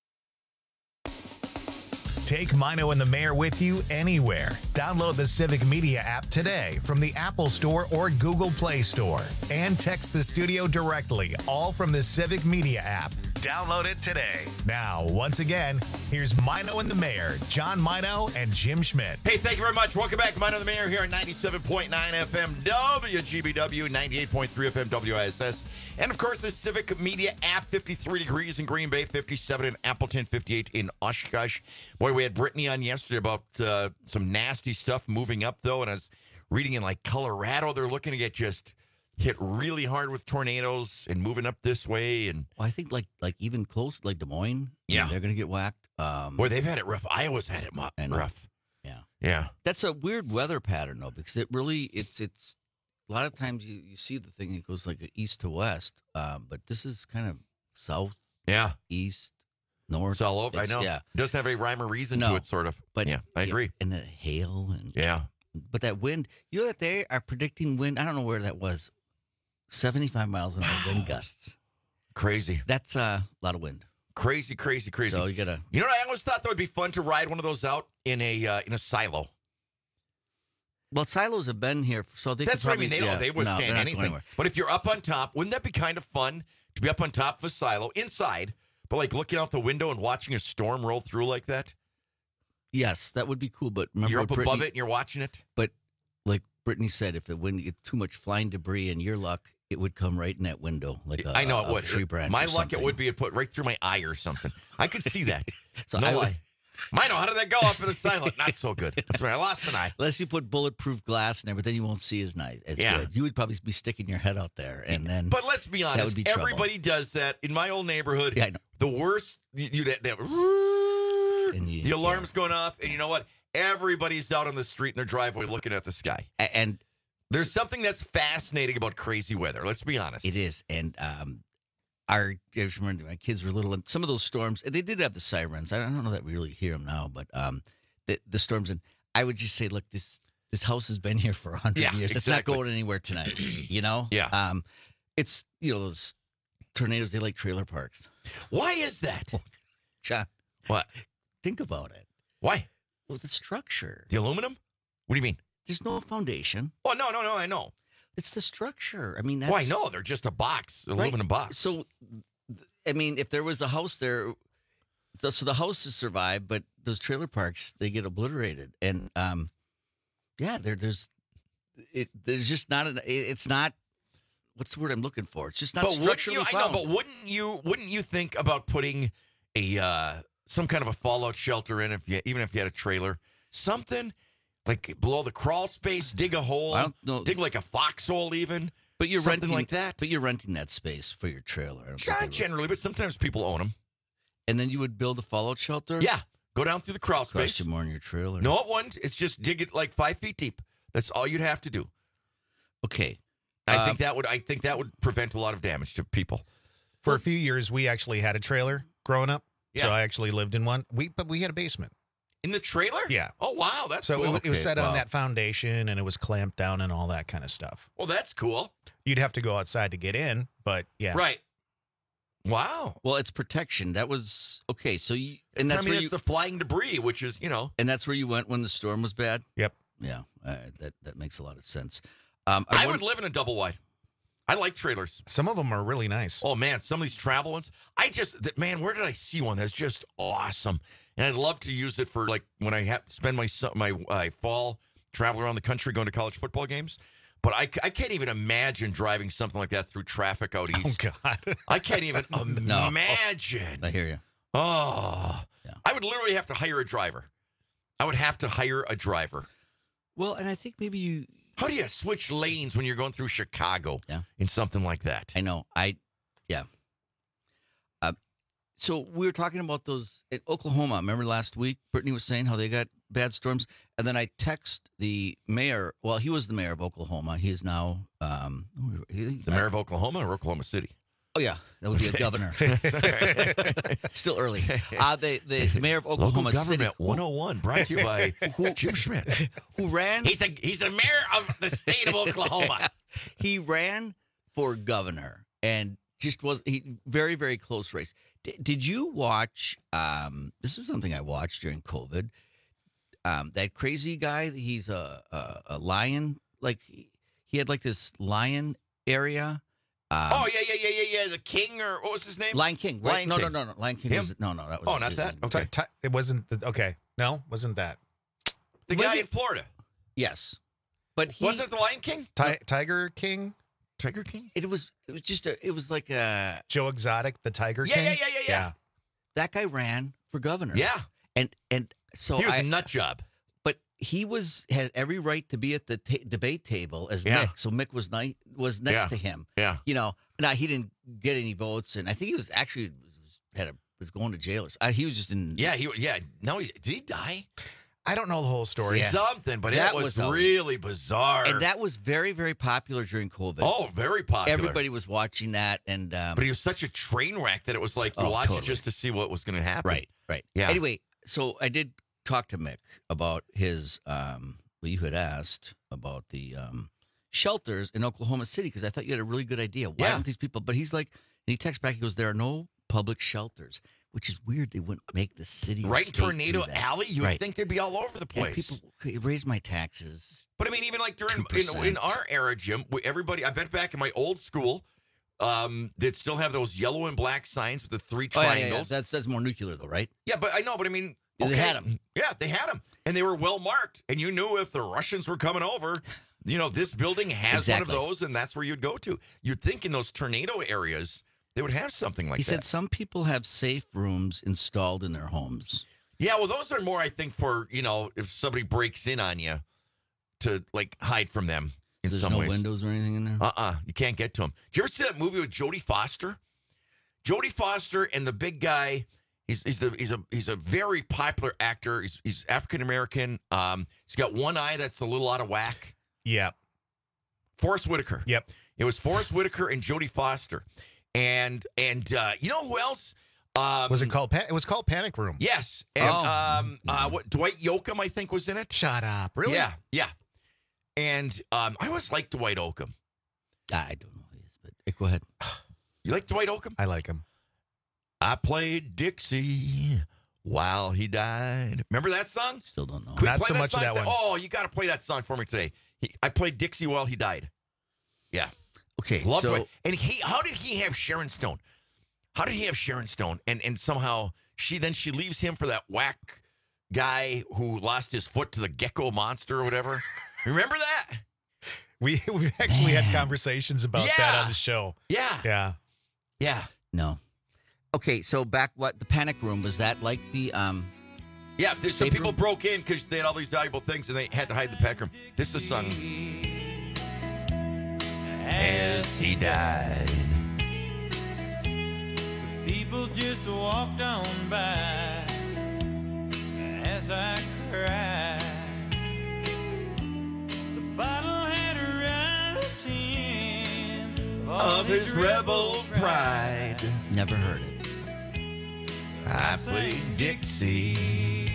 Take Mino and the Mayor with you anywhere. Download the Civic Media app today from the Apple Store or Google Play Store. And text the studio directly, all from the Civic Media app. Download it today. Now, once again, here's Mino and the Mayor, John Mino and Jim Schmidt. Hey, thank you very much. Welcome back to Mino and the Mayor here on 97.9 FM WGBW, 98.3 FM WISS. And, of course, the Civic Media app, 53 degrees in Green Bay, 57 in Appleton, 58 in Oshkosh. Boy, we had Brittany on yesterday about some nasty stuff moving up, though. And I was reading in, like, Colorado, they're looking to get just hit really hard with tornadoes and moving up this way. And well, I think, like even close, like Des Moines, yeah, they're going to get whacked. Boy, they've had it rough. Iowa's had it rough. Yeah. Yeah. That's a weird weather pattern, though, because it really, it's a lot of times you see the thing, it goes like east to west, but this is kind of south, east, north. It's all over. I know. Yeah. It doesn't have any rhyme or reason to it, sort of. But yeah, I agree. And the hail. And But that wind, you know that they are predicting wind, I don't know where that was, 75 miles an hour wind gusts. Crazy. That's a lot of wind. Crazy. So you got to. You know what? I always thought that would be fun to ride one of those out in a silo. Well, silos have been here, so they. That's could probably, what I mean. They withstand anything. But if you're up on top, wouldn't that be kind of fun to be up on top of a silo inside, but like looking out the window and watching a storm roll through like that? Yes, that would be cool. But remember, you're up above it and you're watching it. But like Brittany said, if the wind gets too much flying debris, and your luck, it would come right in that window. Like I know it would. Tree branch. My luck, it would be it put right through my eye or something. I could see that. So no lie. Mino, how did that go up in the silo? Not so good. That's right. I lost an eye. Unless you put bulletproof glass and everything, you won't see as nice. As good. You would probably be sticking your head out there, and then. But let's be honest. That would be everybody does that in my old neighborhood. Yeah, I know. The worst. The alarm's going off, and you know what? Everybody's out on the street in their driveway looking at the sky. And there's something that's fascinating about crazy weather. Let's be honest. It is, and I remember my kids were little, and some of those storms, they did have the sirens. I don't know that we really hear them now, but the storms, and I would just say, look, this house has been here for 100 years. Exactly. It's not going anywhere tonight, you know? Yeah. It's, those tornadoes, they like trailer parks. Why is that? John. What? Think about it. Why? Well, the structure. The aluminum? What do you mean? There's no foundation. Oh, no, I know. It's the structure. I mean, that's... Why, no, they're just a box, aluminum box. So, I mean, if there was a house there, so the houses survive, but those trailer parks, they get obliterated. And, there's just not, it's not, what's the word I'm looking for? It's just not structurally sound. I know, but wouldn't you think about putting some kind of a fallout shelter in, even if you had a trailer? Something... Like below the crawl space, dig a hole. I don't know. Dig like a foxhole, even. But you're something renting like that. But you're renting that space for your trailer. Not generally, but sometimes people own them. And then you would build a fallout shelter. Yeah, go down through the crawl space. Cost you more in your trailer. No, it wouldn't. It's just dig it like 5 feet deep. That's all you'd have to do. Okay, I think that would prevent a lot of damage to people. For a few years, we actually had a trailer growing up, so I actually lived in one. But we had a basement. In the trailer? Yeah. Oh, wow. That's so cool. it was set on that foundation, and it was clamped down and all that kind of stuff. Well, that's cool. You'd have to go outside to get in, but yeah. Right. Wow. Well, it's protection. That was okay. So that's where it's the flying debris, which is, and that's where you went when the storm was bad. Yep. Yeah. That makes a lot of sense. I would live in a double wide. I like trailers. Some of them are really nice. Oh man, some of these travel ones. Where did I see one that's just awesome? And I'd love to use it for like when I have to spend my fall traveling around the country going to college football games. But I can't even imagine driving something like that through traffic out east. Oh, God. I can't even imagine. I hear you. Oh. Yeah. I would literally have to hire a driver. Well, and I think maybe how do you switch lanes when you're going through Chicago in something like that? I know. So we were talking about those in Oklahoma. Remember last week, Brittany was saying how they got bad storms. And then I text the mayor. Well, he was the mayor of Oklahoma. He is now, The mayor of Oklahoma or Oklahoma City? Oh, yeah. That would be a governor. Still early. The mayor of Oklahoma Local City. Government 101, brought to you by Jim Schmidt. Who ran? He's the mayor of the state of Oklahoma. He ran for governor and just was very, very close race. Did you watch? This is something I watched during COVID. That crazy guy. He's a lion. Like he had like this lion area. Yeah. The king, or what was his name? Lion King. Right? Lion No. King. Lion King. Him? That was. Oh, not that. Okay. It wasn't. Okay. No, wasn't that. The guy in Florida. Yes, but wasn't it the Lion King? Tiger King. Tiger King. It was like a Joe Exotic, the Tiger King. Yeah. That guy ran for governor. Yeah, and so he was a nut job. But he had every right to be at the debate table as Mick. So Mick was next to him. Yeah. Now he didn't get any votes, and I think he was actually was going to jail. He was just in. Yeah. No, did he die? I don't know the whole story. Something, but that was really bizarre. And that was very, very popular during COVID. Oh, very popular. Everybody was watching that, and but he was such a train wreck that it was like you watch it just to see what was going to happen. Right. Yeah. Anyway, so I did talk to Mick about his. Well, you had asked about the shelters in Oklahoma City because I thought you had a really good idea. Why don't these people? But he's like, and he texts back. He goes, "There are no public shelters." Which is weird. They wouldn't make the city right in Tornado Alley. You would think they'd be all over the place. And people raise my taxes. But I mean, even like during in our era, Jim, everybody. I bet back in my old school, they'd still have those yellow and black signs with the 3 triangles. Yeah. That's more nuclear though, right? Yeah, but I know. But I mean, they had them. Yeah, they had them, and they were well marked, and you knew if the Russians were coming over. This building has one of those, and that's where you'd go to. You'd think in those tornado areas. They would have something like that. He said some people have safe rooms installed in their homes. Yeah, well, those are more, I think, for, if somebody breaks in on you to, like, hide from them in some ways. There's no windows or anything in there? You can't get to them. Did you ever see that movie with Jodie Foster? Jodie Foster and the big guy, he's a very popular actor. He's African-American. He's got one eye that's a little out of whack. Yep. Forrest Whitaker. Yep. It was Forrest Whitaker and Jodie Foster. And you know who else? Was it called? It was called Panic Room. Yes. And what Dwight Yoakam I think was in it. Shut up! Really? Yeah. And I always liked Dwight Yoakam. I don't know who he is, but go ahead. You like Dwight Yoakam? I like him. I played Dixie while he died. Remember that song? Still don't know. Not so much of that one. Oh, you got to play that song for me today. I played Dixie while he died. Yeah. Okay, Loved it. And how did he have Sharon Stone? How did he have Sharon Stone? And somehow she leaves him for that whack guy who lost his foot to the gecko monster or whatever. Remember that? We've actually had conversations about that on the show. Yeah. No. Okay, so the Panic Room, was that like the Yeah, there's some people broke in because they had all these valuable things and they had to hide the Panic Room. This is sung as he died. People just walked on by as I cried. The bottle had run out of 10 of his rebel pride. Never heard it. I played Dixie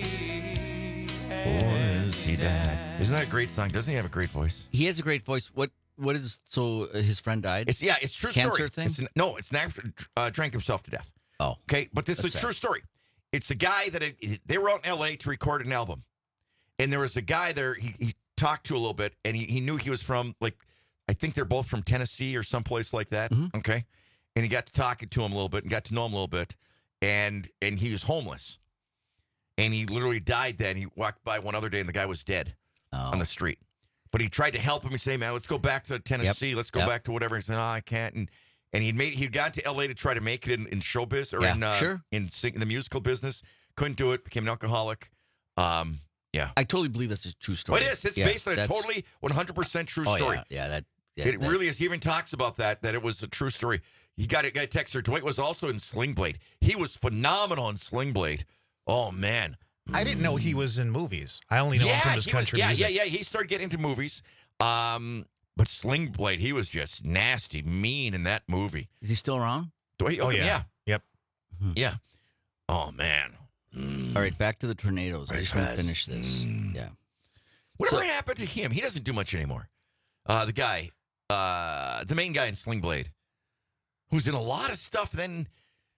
as he died. Isn't that a great song? Doesn't he have a great voice? He has a great voice. What is his friend died? It's true Cancer story. thing? Drank himself to death. Oh, okay, but this is a true story. It's a guy that they were out in L.A. to record an album, and there was a guy there he talked to a little bit, and he knew he was from I think they're both from Tennessee or someplace like that. Mm-hmm. Okay, and he got to talking to him a little bit and got to know him a little bit, and he was homeless, and he literally died. Then he walked by one other day, and the guy was dead on the street. But he tried to help him. He said, "Hey, man, let's go back to Tennessee. Let's go back to whatever." He said, "No, I can't." And he'd gone to L.A. to try to make it in showbiz or in the musical business. Couldn't do it. Became an alcoholic. Yeah, I totally believe that's a true story. It is. It's based on a totally 100% true story. It really is. He even talks about that it was a true story. He got a guy texter. Dwight was also in Sling Blade. He was phenomenal in Sling Blade. Oh man. I didn't know he was in movies. I only know him from his country music. Yeah. He started getting into movies. But Sling Blade, he was just nasty, mean in that movie. Is he still around? Yeah. Yep. Yeah. Oh, man. All right, back to the tornadoes. I just want to finish this. Yeah. Whatever happened to him? He doesn't do much anymore. The guy, the main guy in Sling Blade, who's in a lot of stuff. Then,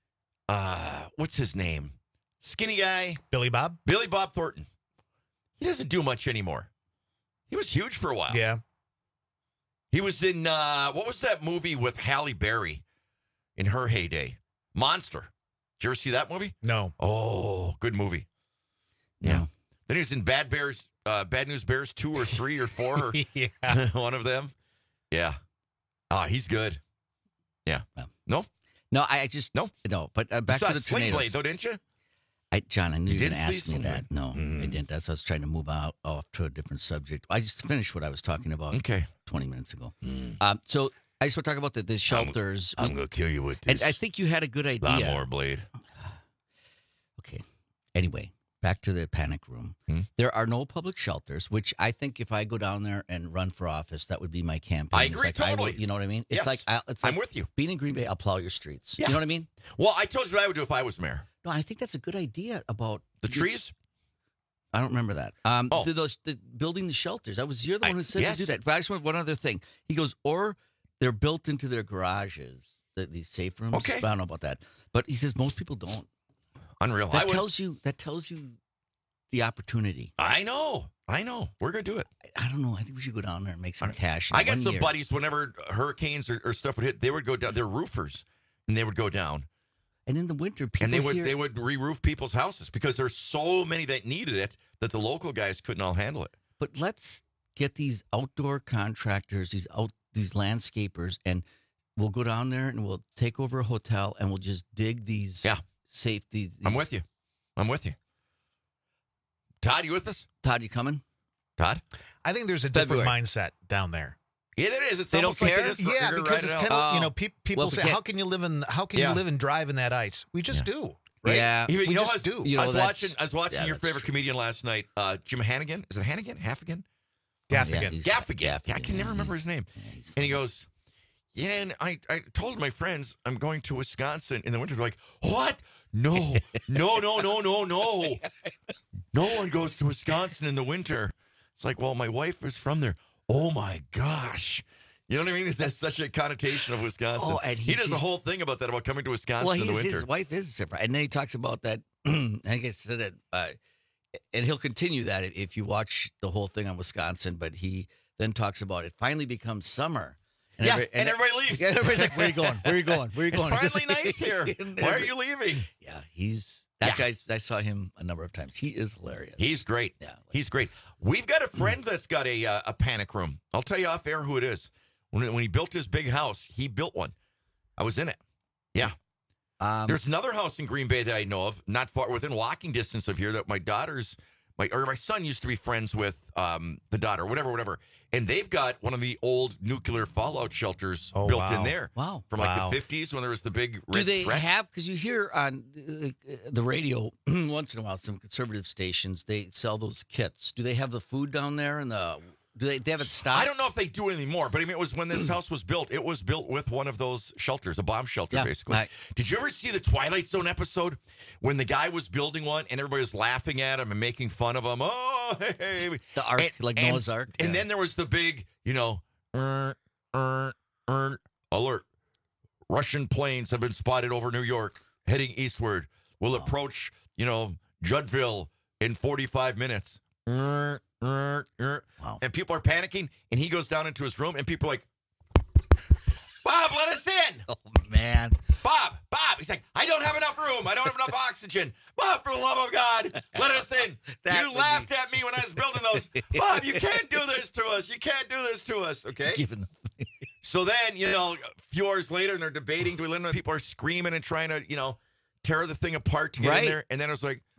what's his name? Skinny guy. Billy Bob Thornton. He doesn't do much anymore. He was huge for a while. Yeah. He was in, what was that movie with Halle Berry in her heyday? Monster. Did you ever see that movie? No. Oh, good movie. Yeah. Then he was in Bad News Bears 2 or 3 or 4 or one of them. Yeah. He's good. Yeah. No? No, I just... No? No, but back to the Sling tornadoes. Blade, though, didn't you? John, I knew you were didn't going to see ask me Sling that. Blade? No, I didn't. That's why I was trying to move off to a different subject. I just finished what I was talking about 20 minutes ago. So I just want to talk about the shelters. I'm going to kill you with this. And I think you had a good idea. Lawnmower blade. Okay. Anyway, back to the panic room. There are no public shelters, which I think if I go down there and run for office, that would be my campaign. I agree totally. You know what I mean? Yes. I'm with you. Being in Green Bay, I'll plow your streets. Yeah. You know what I mean? Well, I told you what I would do if I was mayor. No, I think that's a good idea about the trees. I don't remember that. Building the shelters. You're the one who said to do that. But I just want one other thing. He goes, or they're built into their garages, these safe rooms. Okay. I don't know about that. But he says most people don't. Unreal. That tells you the opportunity. I know. We're going to do it. I don't know. I think we should go down there and make some cash. I got some buddies, whenever hurricanes or stuff would hit, they would go down. They're roofers, and they would go down. And in the winter, people they would re-roof people's houses because there's so many that needed it that the local guys couldn't all handle it. But let's get these outdoor contractors, these landscapers, and we'll go down there and we'll take over a hotel and we'll just dig these safety. I'm with you. Todd, you with us? Todd, you coming? Todd? I think there's a different mindset down there. Yeah, there is. It's they don't care. Like because it's kind of people say, how can you live and drive in that ice? We just do. Right? Yeah, we just do. I was watching your favorite comedian last night, Jim Hannigan. Is it Hannigan? Gaffigan. Gaffigan. I can never remember his name. And he goes, yeah, and I told my friends I'm going to Wisconsin in the winter. They're like, what? No. No one goes to Wisconsin in the winter. It's like, well, my wife is from there. Oh, my gosh. You know what I mean? That's such a connotation of Wisconsin. Oh, and he does the whole thing about that, about coming to Wisconsin in the winter. His wife is different. And then he talks about that. I think I said that, and he'll continue that if you watch the whole thing on Wisconsin. But he then talks about it finally becomes summer. And everybody leaves. Everybody's like, where are you going? Where are you going? Where are you going? It's finally nice here. Why are you leaving? Yeah, that guy, I saw him a number of times. He is hilarious. He's great. Yeah, he's great. We've got a friend that's got a panic room. I'll tell you off air who it is. When he built his big house, he built one. I was in it. Yeah. There's another house in Green Bay that I know of, not far within walking distance of here, that my son used to be friends with the daughter, whatever. And they've got one of the old nuclear fallout shelters built in there. Wow. From like the 50s when there was the big red Do they threat. have, because you hear on the radio once in a while, some conservative stations, they sell those kits. Do they have the food down there and do they have it stocked? I don't know if they do anymore, but I mean, it was when this house was built. It was built with one of those shelters, a bomb shelter, basically. Did you ever see the Twilight Zone episode when the guy was building one and everybody was laughing at him and making fun of him? Oh, hey. The Ark, Noah's Ark. And then there was the big, alert. Russian planes have been spotted over New York, heading eastward. Will approach, Juddville in 45 minutes. Wow. And people are panicking, and he goes down into his room, and people are like, Bob, let us in. Oh, man. Bob. He's like, I don't have enough room. I don't have enough oxygen. Bob, for the love of God, let us in. You laughed at me when I was building those. Bob, you can't do this to us. You can't do this to us, okay? So then, a few hours later, and they're debating, do we let them in? People are screaming and trying to, tear the thing apart to get in there. And then it was like,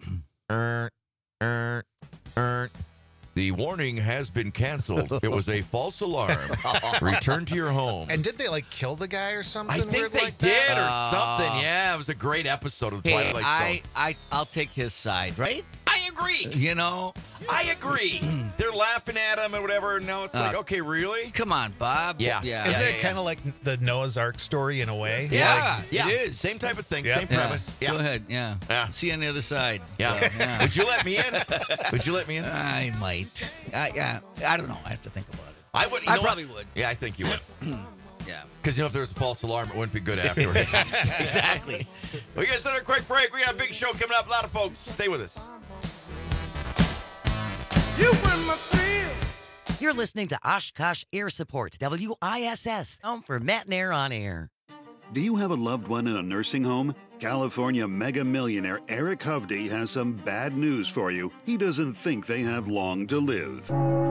the warning has been canceled. It was a false alarm. Return to your home. And did they kill the guy or something? I think they did or something. Yeah, it was a great episode of Twilight Zone. I'll take his side, right? I agree. agree. You know? I agree. They're laughing at him and whatever, and now it's like, okay, really? Come on, Bob. Yeah. Isn't it kind of like the Noah's Ark story in a way? Yeah, it is. Same type of thing, Yeah. same premise. Go ahead. Yeah. See you on the other side. Yeah. So, yeah. Would you let me in? Would you let me in? I might. I don't know. I have to think about it. I would. I probably would. Yeah, I think you would. Yeah. Because, if there was a false alarm, it wouldn't be good afterwards. Exactly. We got to send a quick break. We got a big show coming up. A lot of folks. Stay with us. You're listening to Oshkosh Air Support, WISS, home for Matt and Air on Air. Do you have a loved one in a nursing home? California mega millionaire Eric Hovde has some bad news for you. He doesn't think they have long to live.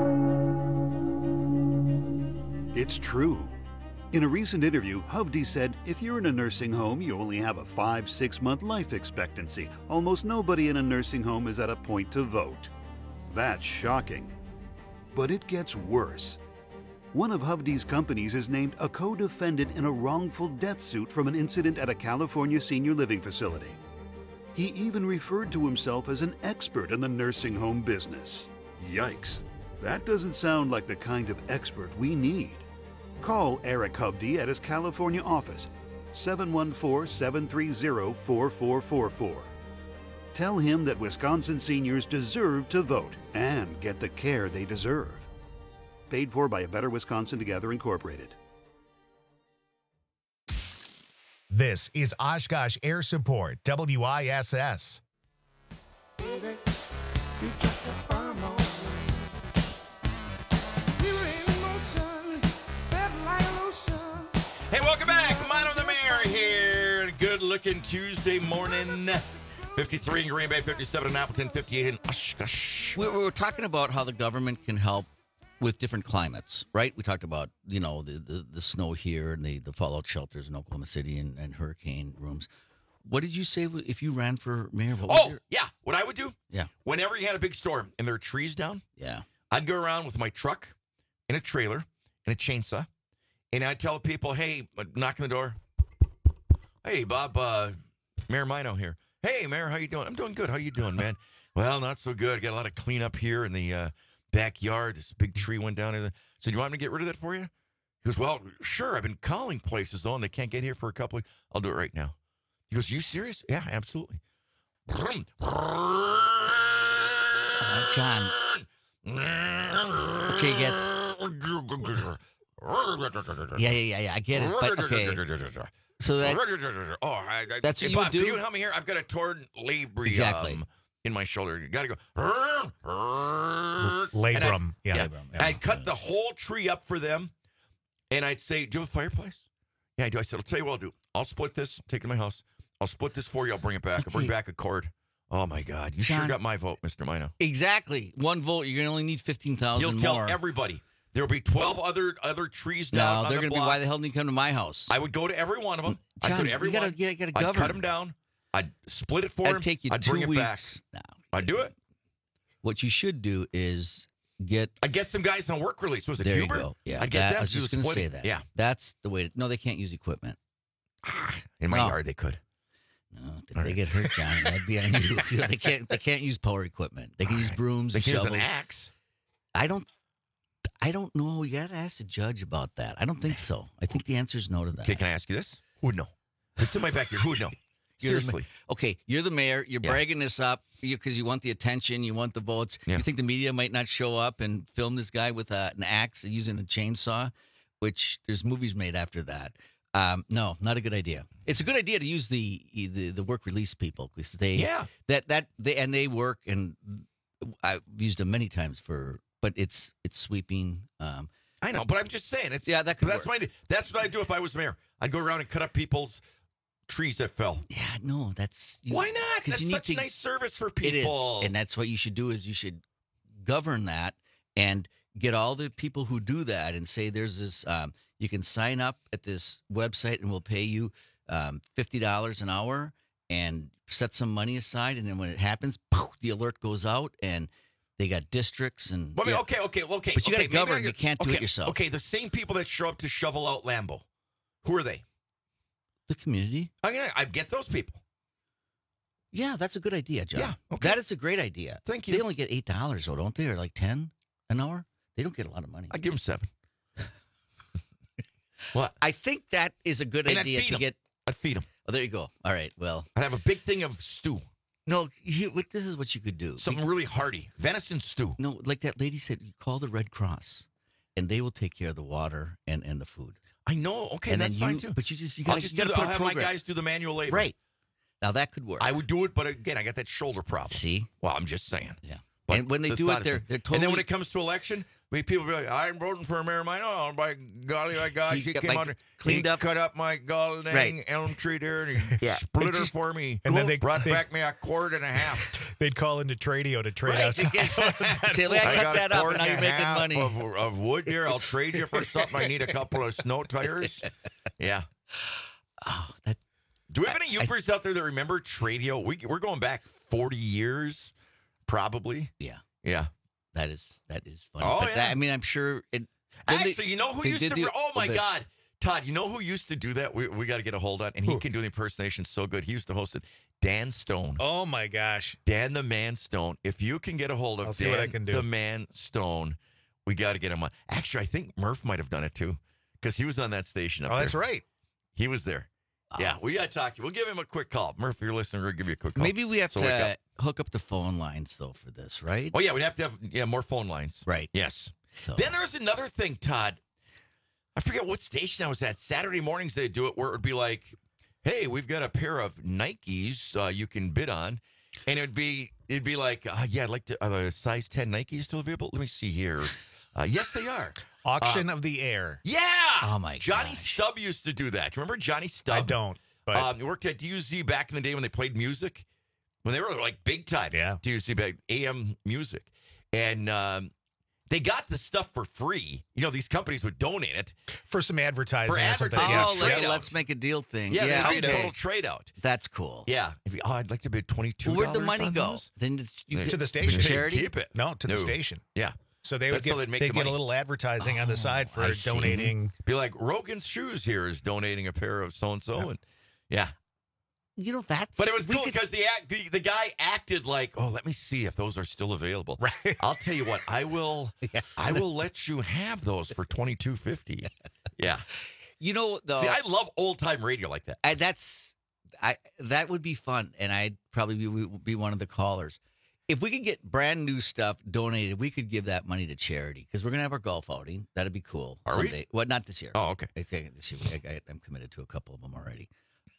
It's true. In a recent interview, Hovde said, if you're in a nursing home, you only have a 5-6 month life expectancy. Almost nobody in a nursing home is at a point to vote. That's shocking. But it gets worse. One of Hovde's companies is named a co-defendant in a wrongful death suit from an incident at a California senior living facility. He even referred to himself as an expert in the nursing home business. Yikes. That doesn't sound like the kind of expert we need. Call Eric Hovde at his California office, 714-730-4444. Tell him that Wisconsin seniors deserve to vote and get the care they deserve. Paid for by A Better Wisconsin Together Incorporated. This is Oshkosh Air Support, WISS. Hey, welcome back. Mino the Mayor here. Good looking Tuesday morning. 53 in Green Bay, 57 in Appleton, 58 in Oshkosh. We were talking about how the government can help with different climates, right? We talked about, the snow here and the fallout shelters in Oklahoma City and hurricane rooms. What did you say if you ran for mayor? What I would do? Yeah. Whenever you had a big storm and there were trees down, yeah, I'd go around with my truck and a trailer and a chainsaw, and I'd tell people, hey, knock on the door. Hey, Bob, Mayor Mino here. Hey, Mayor, how you doing? I'm doing good. How you doing, man? Well, not so good. Got a lot of cleanup here in the backyard. This big tree went down. I said, you want me to get rid of that for you? He goes, well, sure. I've been calling places, though, and they can't get here for a couple of weeks. I'll do it right now. He goes, you serious? Yeah, absolutely. John. Okay, gets. Yeah. I get it. But, okay. So that's what you would do? Can you help me here? I've got a torn labrum in my shoulder. You got to go. Labrum. Yeah. I'd cut the whole tree up for them, and I'd say, do you have a fireplace? Yeah, I do. I said, I'll tell you what I'll do. I'll split this, take it to my house. I'll split this for you. I'll bring it back. I'll bring back a cord. Oh, my God. You sure got my vote, Mr. Mino. Exactly. One vote. You're going to only need 15,000 more. You'll tell everybody. There'll be 12 other trees down. No, they're going to be, why the hell didn't you come to my house? I would go to every one of them. John, I'd go to every one. You got to govern. I'd cut them down. I'd split it for him. It'd take you I'd 2 bring weeks. it back. No. I'd do it. What you should do is I'd get some guys on work release. Was it there Huber? You go. Yeah, I'd get them. I was just going to say that. Yeah. That's the way. No, they can't use equipment. In my yard, they could. No, they get hurt, John. That'd be on you. They can't use power equipment. They can use brooms. They and can use shovels. an axe. I don't know. You got to ask the judge about that. I don't think so. I think the answer is no to that. Okay, can I ask you this? Who would know? It's in my backyard. Who would know? Seriously. Okay, you're the mayor. You're bragging this up because you want the attention. You want the votes. Yeah. You think the media might not show up and film this guy with an axe using a chainsaw, which there's movies made after that. No, not a good idea. It's a good idea to use the work release people because they they work, and I've used them many times but it's sweeping. I know, but I'm just saying it's that could work. That's what I'd do if I was mayor. I'd go around and cut up people's trees that fell. Yeah, no, that's why not? That's such nice service for people. It is, and that's what you should do. Is you should govern that and get all the people who do that and say there's this. You can sign up at this website and we'll pay you $50 an hour and set some money aside. And then when it happens, poof, the alert goes out and they got districts and. Well, okay. But you got to govern. You can't do it yourself. Okay, the same people that show up to shovel out Lambeau, who are they? The community. I'd get those people. Yeah, that's a good idea, John. Yeah, okay. That is a great idea. Thank you. They only get $8 though, don't they? Or like 10 an hour? They don't get a lot of money. I'd give them 7. What? I think that is a good And I'd idea feed to 'em. get. I'd feed them. Oh, there you go. All right. Well, I'd have a big thing of stew. no, this is what you could do. Something really hearty. Venison stew. No, like that lady said, you call the Red Cross, and they will take care of the water and the food. I know. Okay, And that's then fine too. But you I'll got just to do put I'll a have my program. guys do the manual labor. Right. Now that could work. I would do it, but again, I got that shoulder problem. See? Well, I'm just saying. Yeah. But And when they the do thought it, is- they're totally. And then when it comes to election, people be like, "I'm voting for Mayor Mine." Oh, by golly, my gosh, He he got came my- out, cleaned he up. cut up my golly dang Right. elm tree there, and he Yeah. split It's it just- for me, And then they brought back me a quart and a half. They'd call into Tradio to trade Right, us. to get- Say, I I cut got that a up, quart and now and you're a making half money. of wood here. I'll trade you for something. I need a couple of snow tires. Yeah. Oh, that. Do we have any Yoopers out there that remember Tradio? We're going back 40 years, probably. Yeah. Yeah. That is funny. Oh, But yeah. that, I mean, I'm sure it. Actually, you know who they used did to? the Oh my obits. God, Todd! You know who used to do that? We got to get a hold on, and he can do the impersonation so good. He used to host it. Dan Stone. Oh my gosh. Dan the Man Stone. If you can get a hold of I'll see Dan what I can do. the Man Stone, we got to get him on. Actually, I think Murph might have done it too, because he was on that station up Oh, there. that's right. He was there. Yeah, we got to talk. We'll give him a quick call. Murph, if you're listening, we'll give you a quick call. Maybe we have So wake to up. hook up the phone lines though for this, right? Oh yeah, we'd have to have more phone lines. Right. Yes. So Then there's another thing, Todd. I forget what station I was at. Saturday mornings they'd do it where it would be like, "Hey, we've got a pair of Nikes you can bid on," and it'd be like, "Yeah, I'd like to size 10 Nikes still available? Let me see here. Yes, they are. Auction of the air. Yeah. Oh my Johnny gosh. Stubb used to do that. Do you remember Johnny Stubb? I don't. But He worked at DUZ back in the day when they played music, when they were like big time. Yeah. DUZ back AM music, and they got the stuff for free. You know, these companies would donate it. for some advertising For or something. advertising. Yeah. Oh, like trade a out. let's make a deal thing. Yeah, Yeah, they'd be a okay. total trade out. That's cool. Yeah. It'd be, I'd like to bid $22. Where'd the money on go? those. Then you To the for station. charity. Keep it. No, to the No. station. Yeah. So they would That's how get, they'd make they'd the get a money. little advertising on the side for I see. donating. Be like, Rogan's Shoes here is donating a pair of so-and-so. And yeah. You know that's. But it was we cool could- because the guy acted like, oh, let me see if those are still available. Right. I'll tell you what, I will let you have those for $22.50. Yeah. You know, though. See, I love old time radio like that. And that would be fun, and I'd probably be one of the callers. If we could get brand new stuff donated, we could give that money to charity because we're gonna have our golf outing. That'd be cool. Are we? someday. Well, not this year. Oh, okay. I think this year I'm committed to a couple of them already.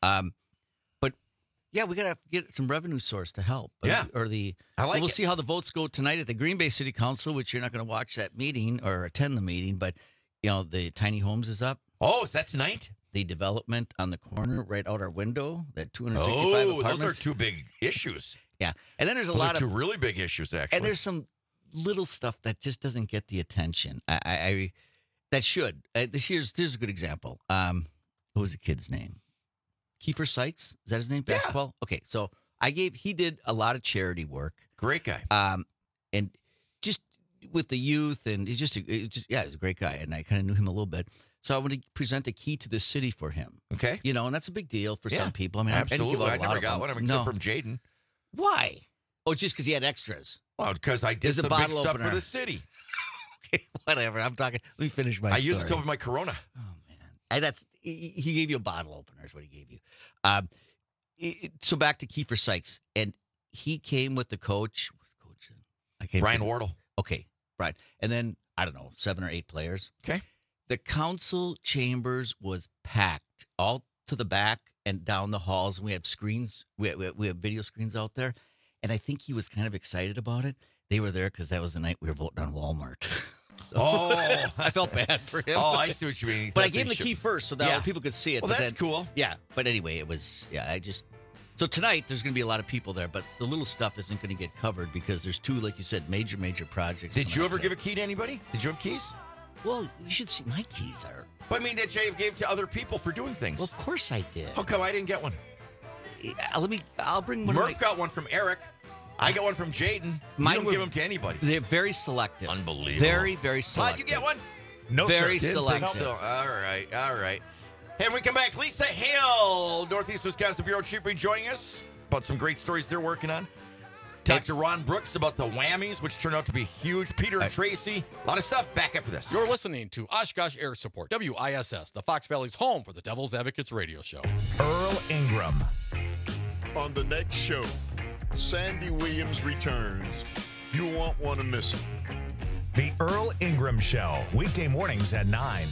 But yeah, we gotta get some revenue source to help. Yeah. I like we'll it. see how the votes go tonight at the Green Bay City Council, which you're not gonna watch that meeting or attend the meeting, but you know the tiny homes is up. Oh, is that tonight? The development on the corner right out our window, that 265 Oh, apartments. those are two big issues. Yeah, and then there's a Those lot are two of really big issues, actually. and there's some little stuff that just doesn't get the attention. I that should. Here's a good example. What was the kid's name? Kiefer Sykes. Is that his name? Basketball. Okay, so he did a lot of charity work. Great guy. And just with the youth, and he's just he's a great guy, and I kind of knew him a little bit. So I want to present a key to the city for him. Okay. You know, and that's a big deal for Yeah, some people. I mean, absolutely. I I never got one except from Jaden. Why? Oh, just because he had extras. Well, because I did There's a some big bottle stuff opener. for the city. Okay, whatever. I'm talking. Let me finish my I story. used it over my Corona. He gave you a bottle opener. Is what he gave you. So back to Kiefer Sykes, and he came with the coach. I can't. Brian Wardle. Okay, right. And then I don't know, 7 or 8 players. Okay. The council chambers was packed all to the back and down the halls. And we have screens. We have video screens out there, and I think he was kind of excited about it. They were there because that was the night we were voting on Walmart. Oh, I felt bad for him. Oh, I see what you mean. But I gave him the key first so that Yeah. people could see it. Well, but that's then- cool. Yeah, but anyway, it was, So tonight, there's going to be a lot of people there, but the little stuff isn't going to get covered because there's 2, like you said, major projects. Did you ever give a key to anybody? Did you have keys? Well, you should see my keys are. But I mean, that you gave to other people for doing things. Well, of course I did. How come I didn't get one? I'll bring one. Murph got one from Eric. I got one from Jaden. Mine You don't were- give them to anybody. They're very selective. Unbelievable. Very, very selective. Todd, you get one? No, very sir. selective. So, all right. Hey, when we come back, Lisa Hale, Northeast Wisconsin Bureau Chief, will be joining us. about some great stories they're working on. Talk to Ron Brooks about the Whammies, which turned out to be huge. Peter and Tracy, a lot of stuff. Back after this. You're listening to Oshkosh Air Support, WISS, the Fox Valley's home for the Devil's Advocates radio show. Earl Ingram. On the next show, Sandy Williams returns. You won't want to miss it. The Earl Ingram Show, weekday mornings at 9.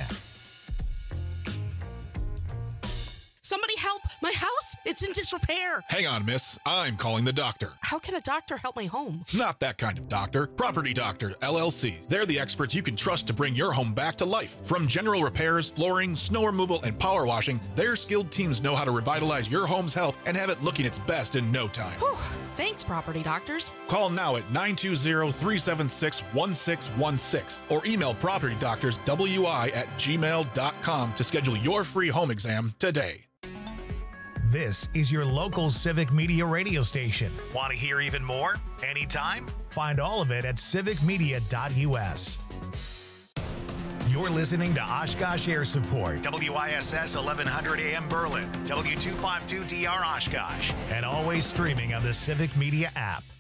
Somebody help! My house! It's in disrepair! Hang on, miss. I'm calling the doctor. How can a doctor help my home? Not that kind of doctor. Property Doctor, LLC. They're the experts you can trust to bring your home back to life. From general repairs, flooring, snow removal, and power washing, their skilled teams know how to revitalize your home's health and have it looking its best in no time. Whew. Thanks, Property Doctors. Call now at 920-376-1616 or email propertydoctorswi@gmail.com to schedule your free home exam today. This is your local Civic Media radio station. Want to hear even more? Anytime? Find all of it at civicmedia.us. You're listening to Oshkosh Air Support, WISS 1100 AM Berlin, W252DR Oshkosh, and always streaming on the Civic Media app.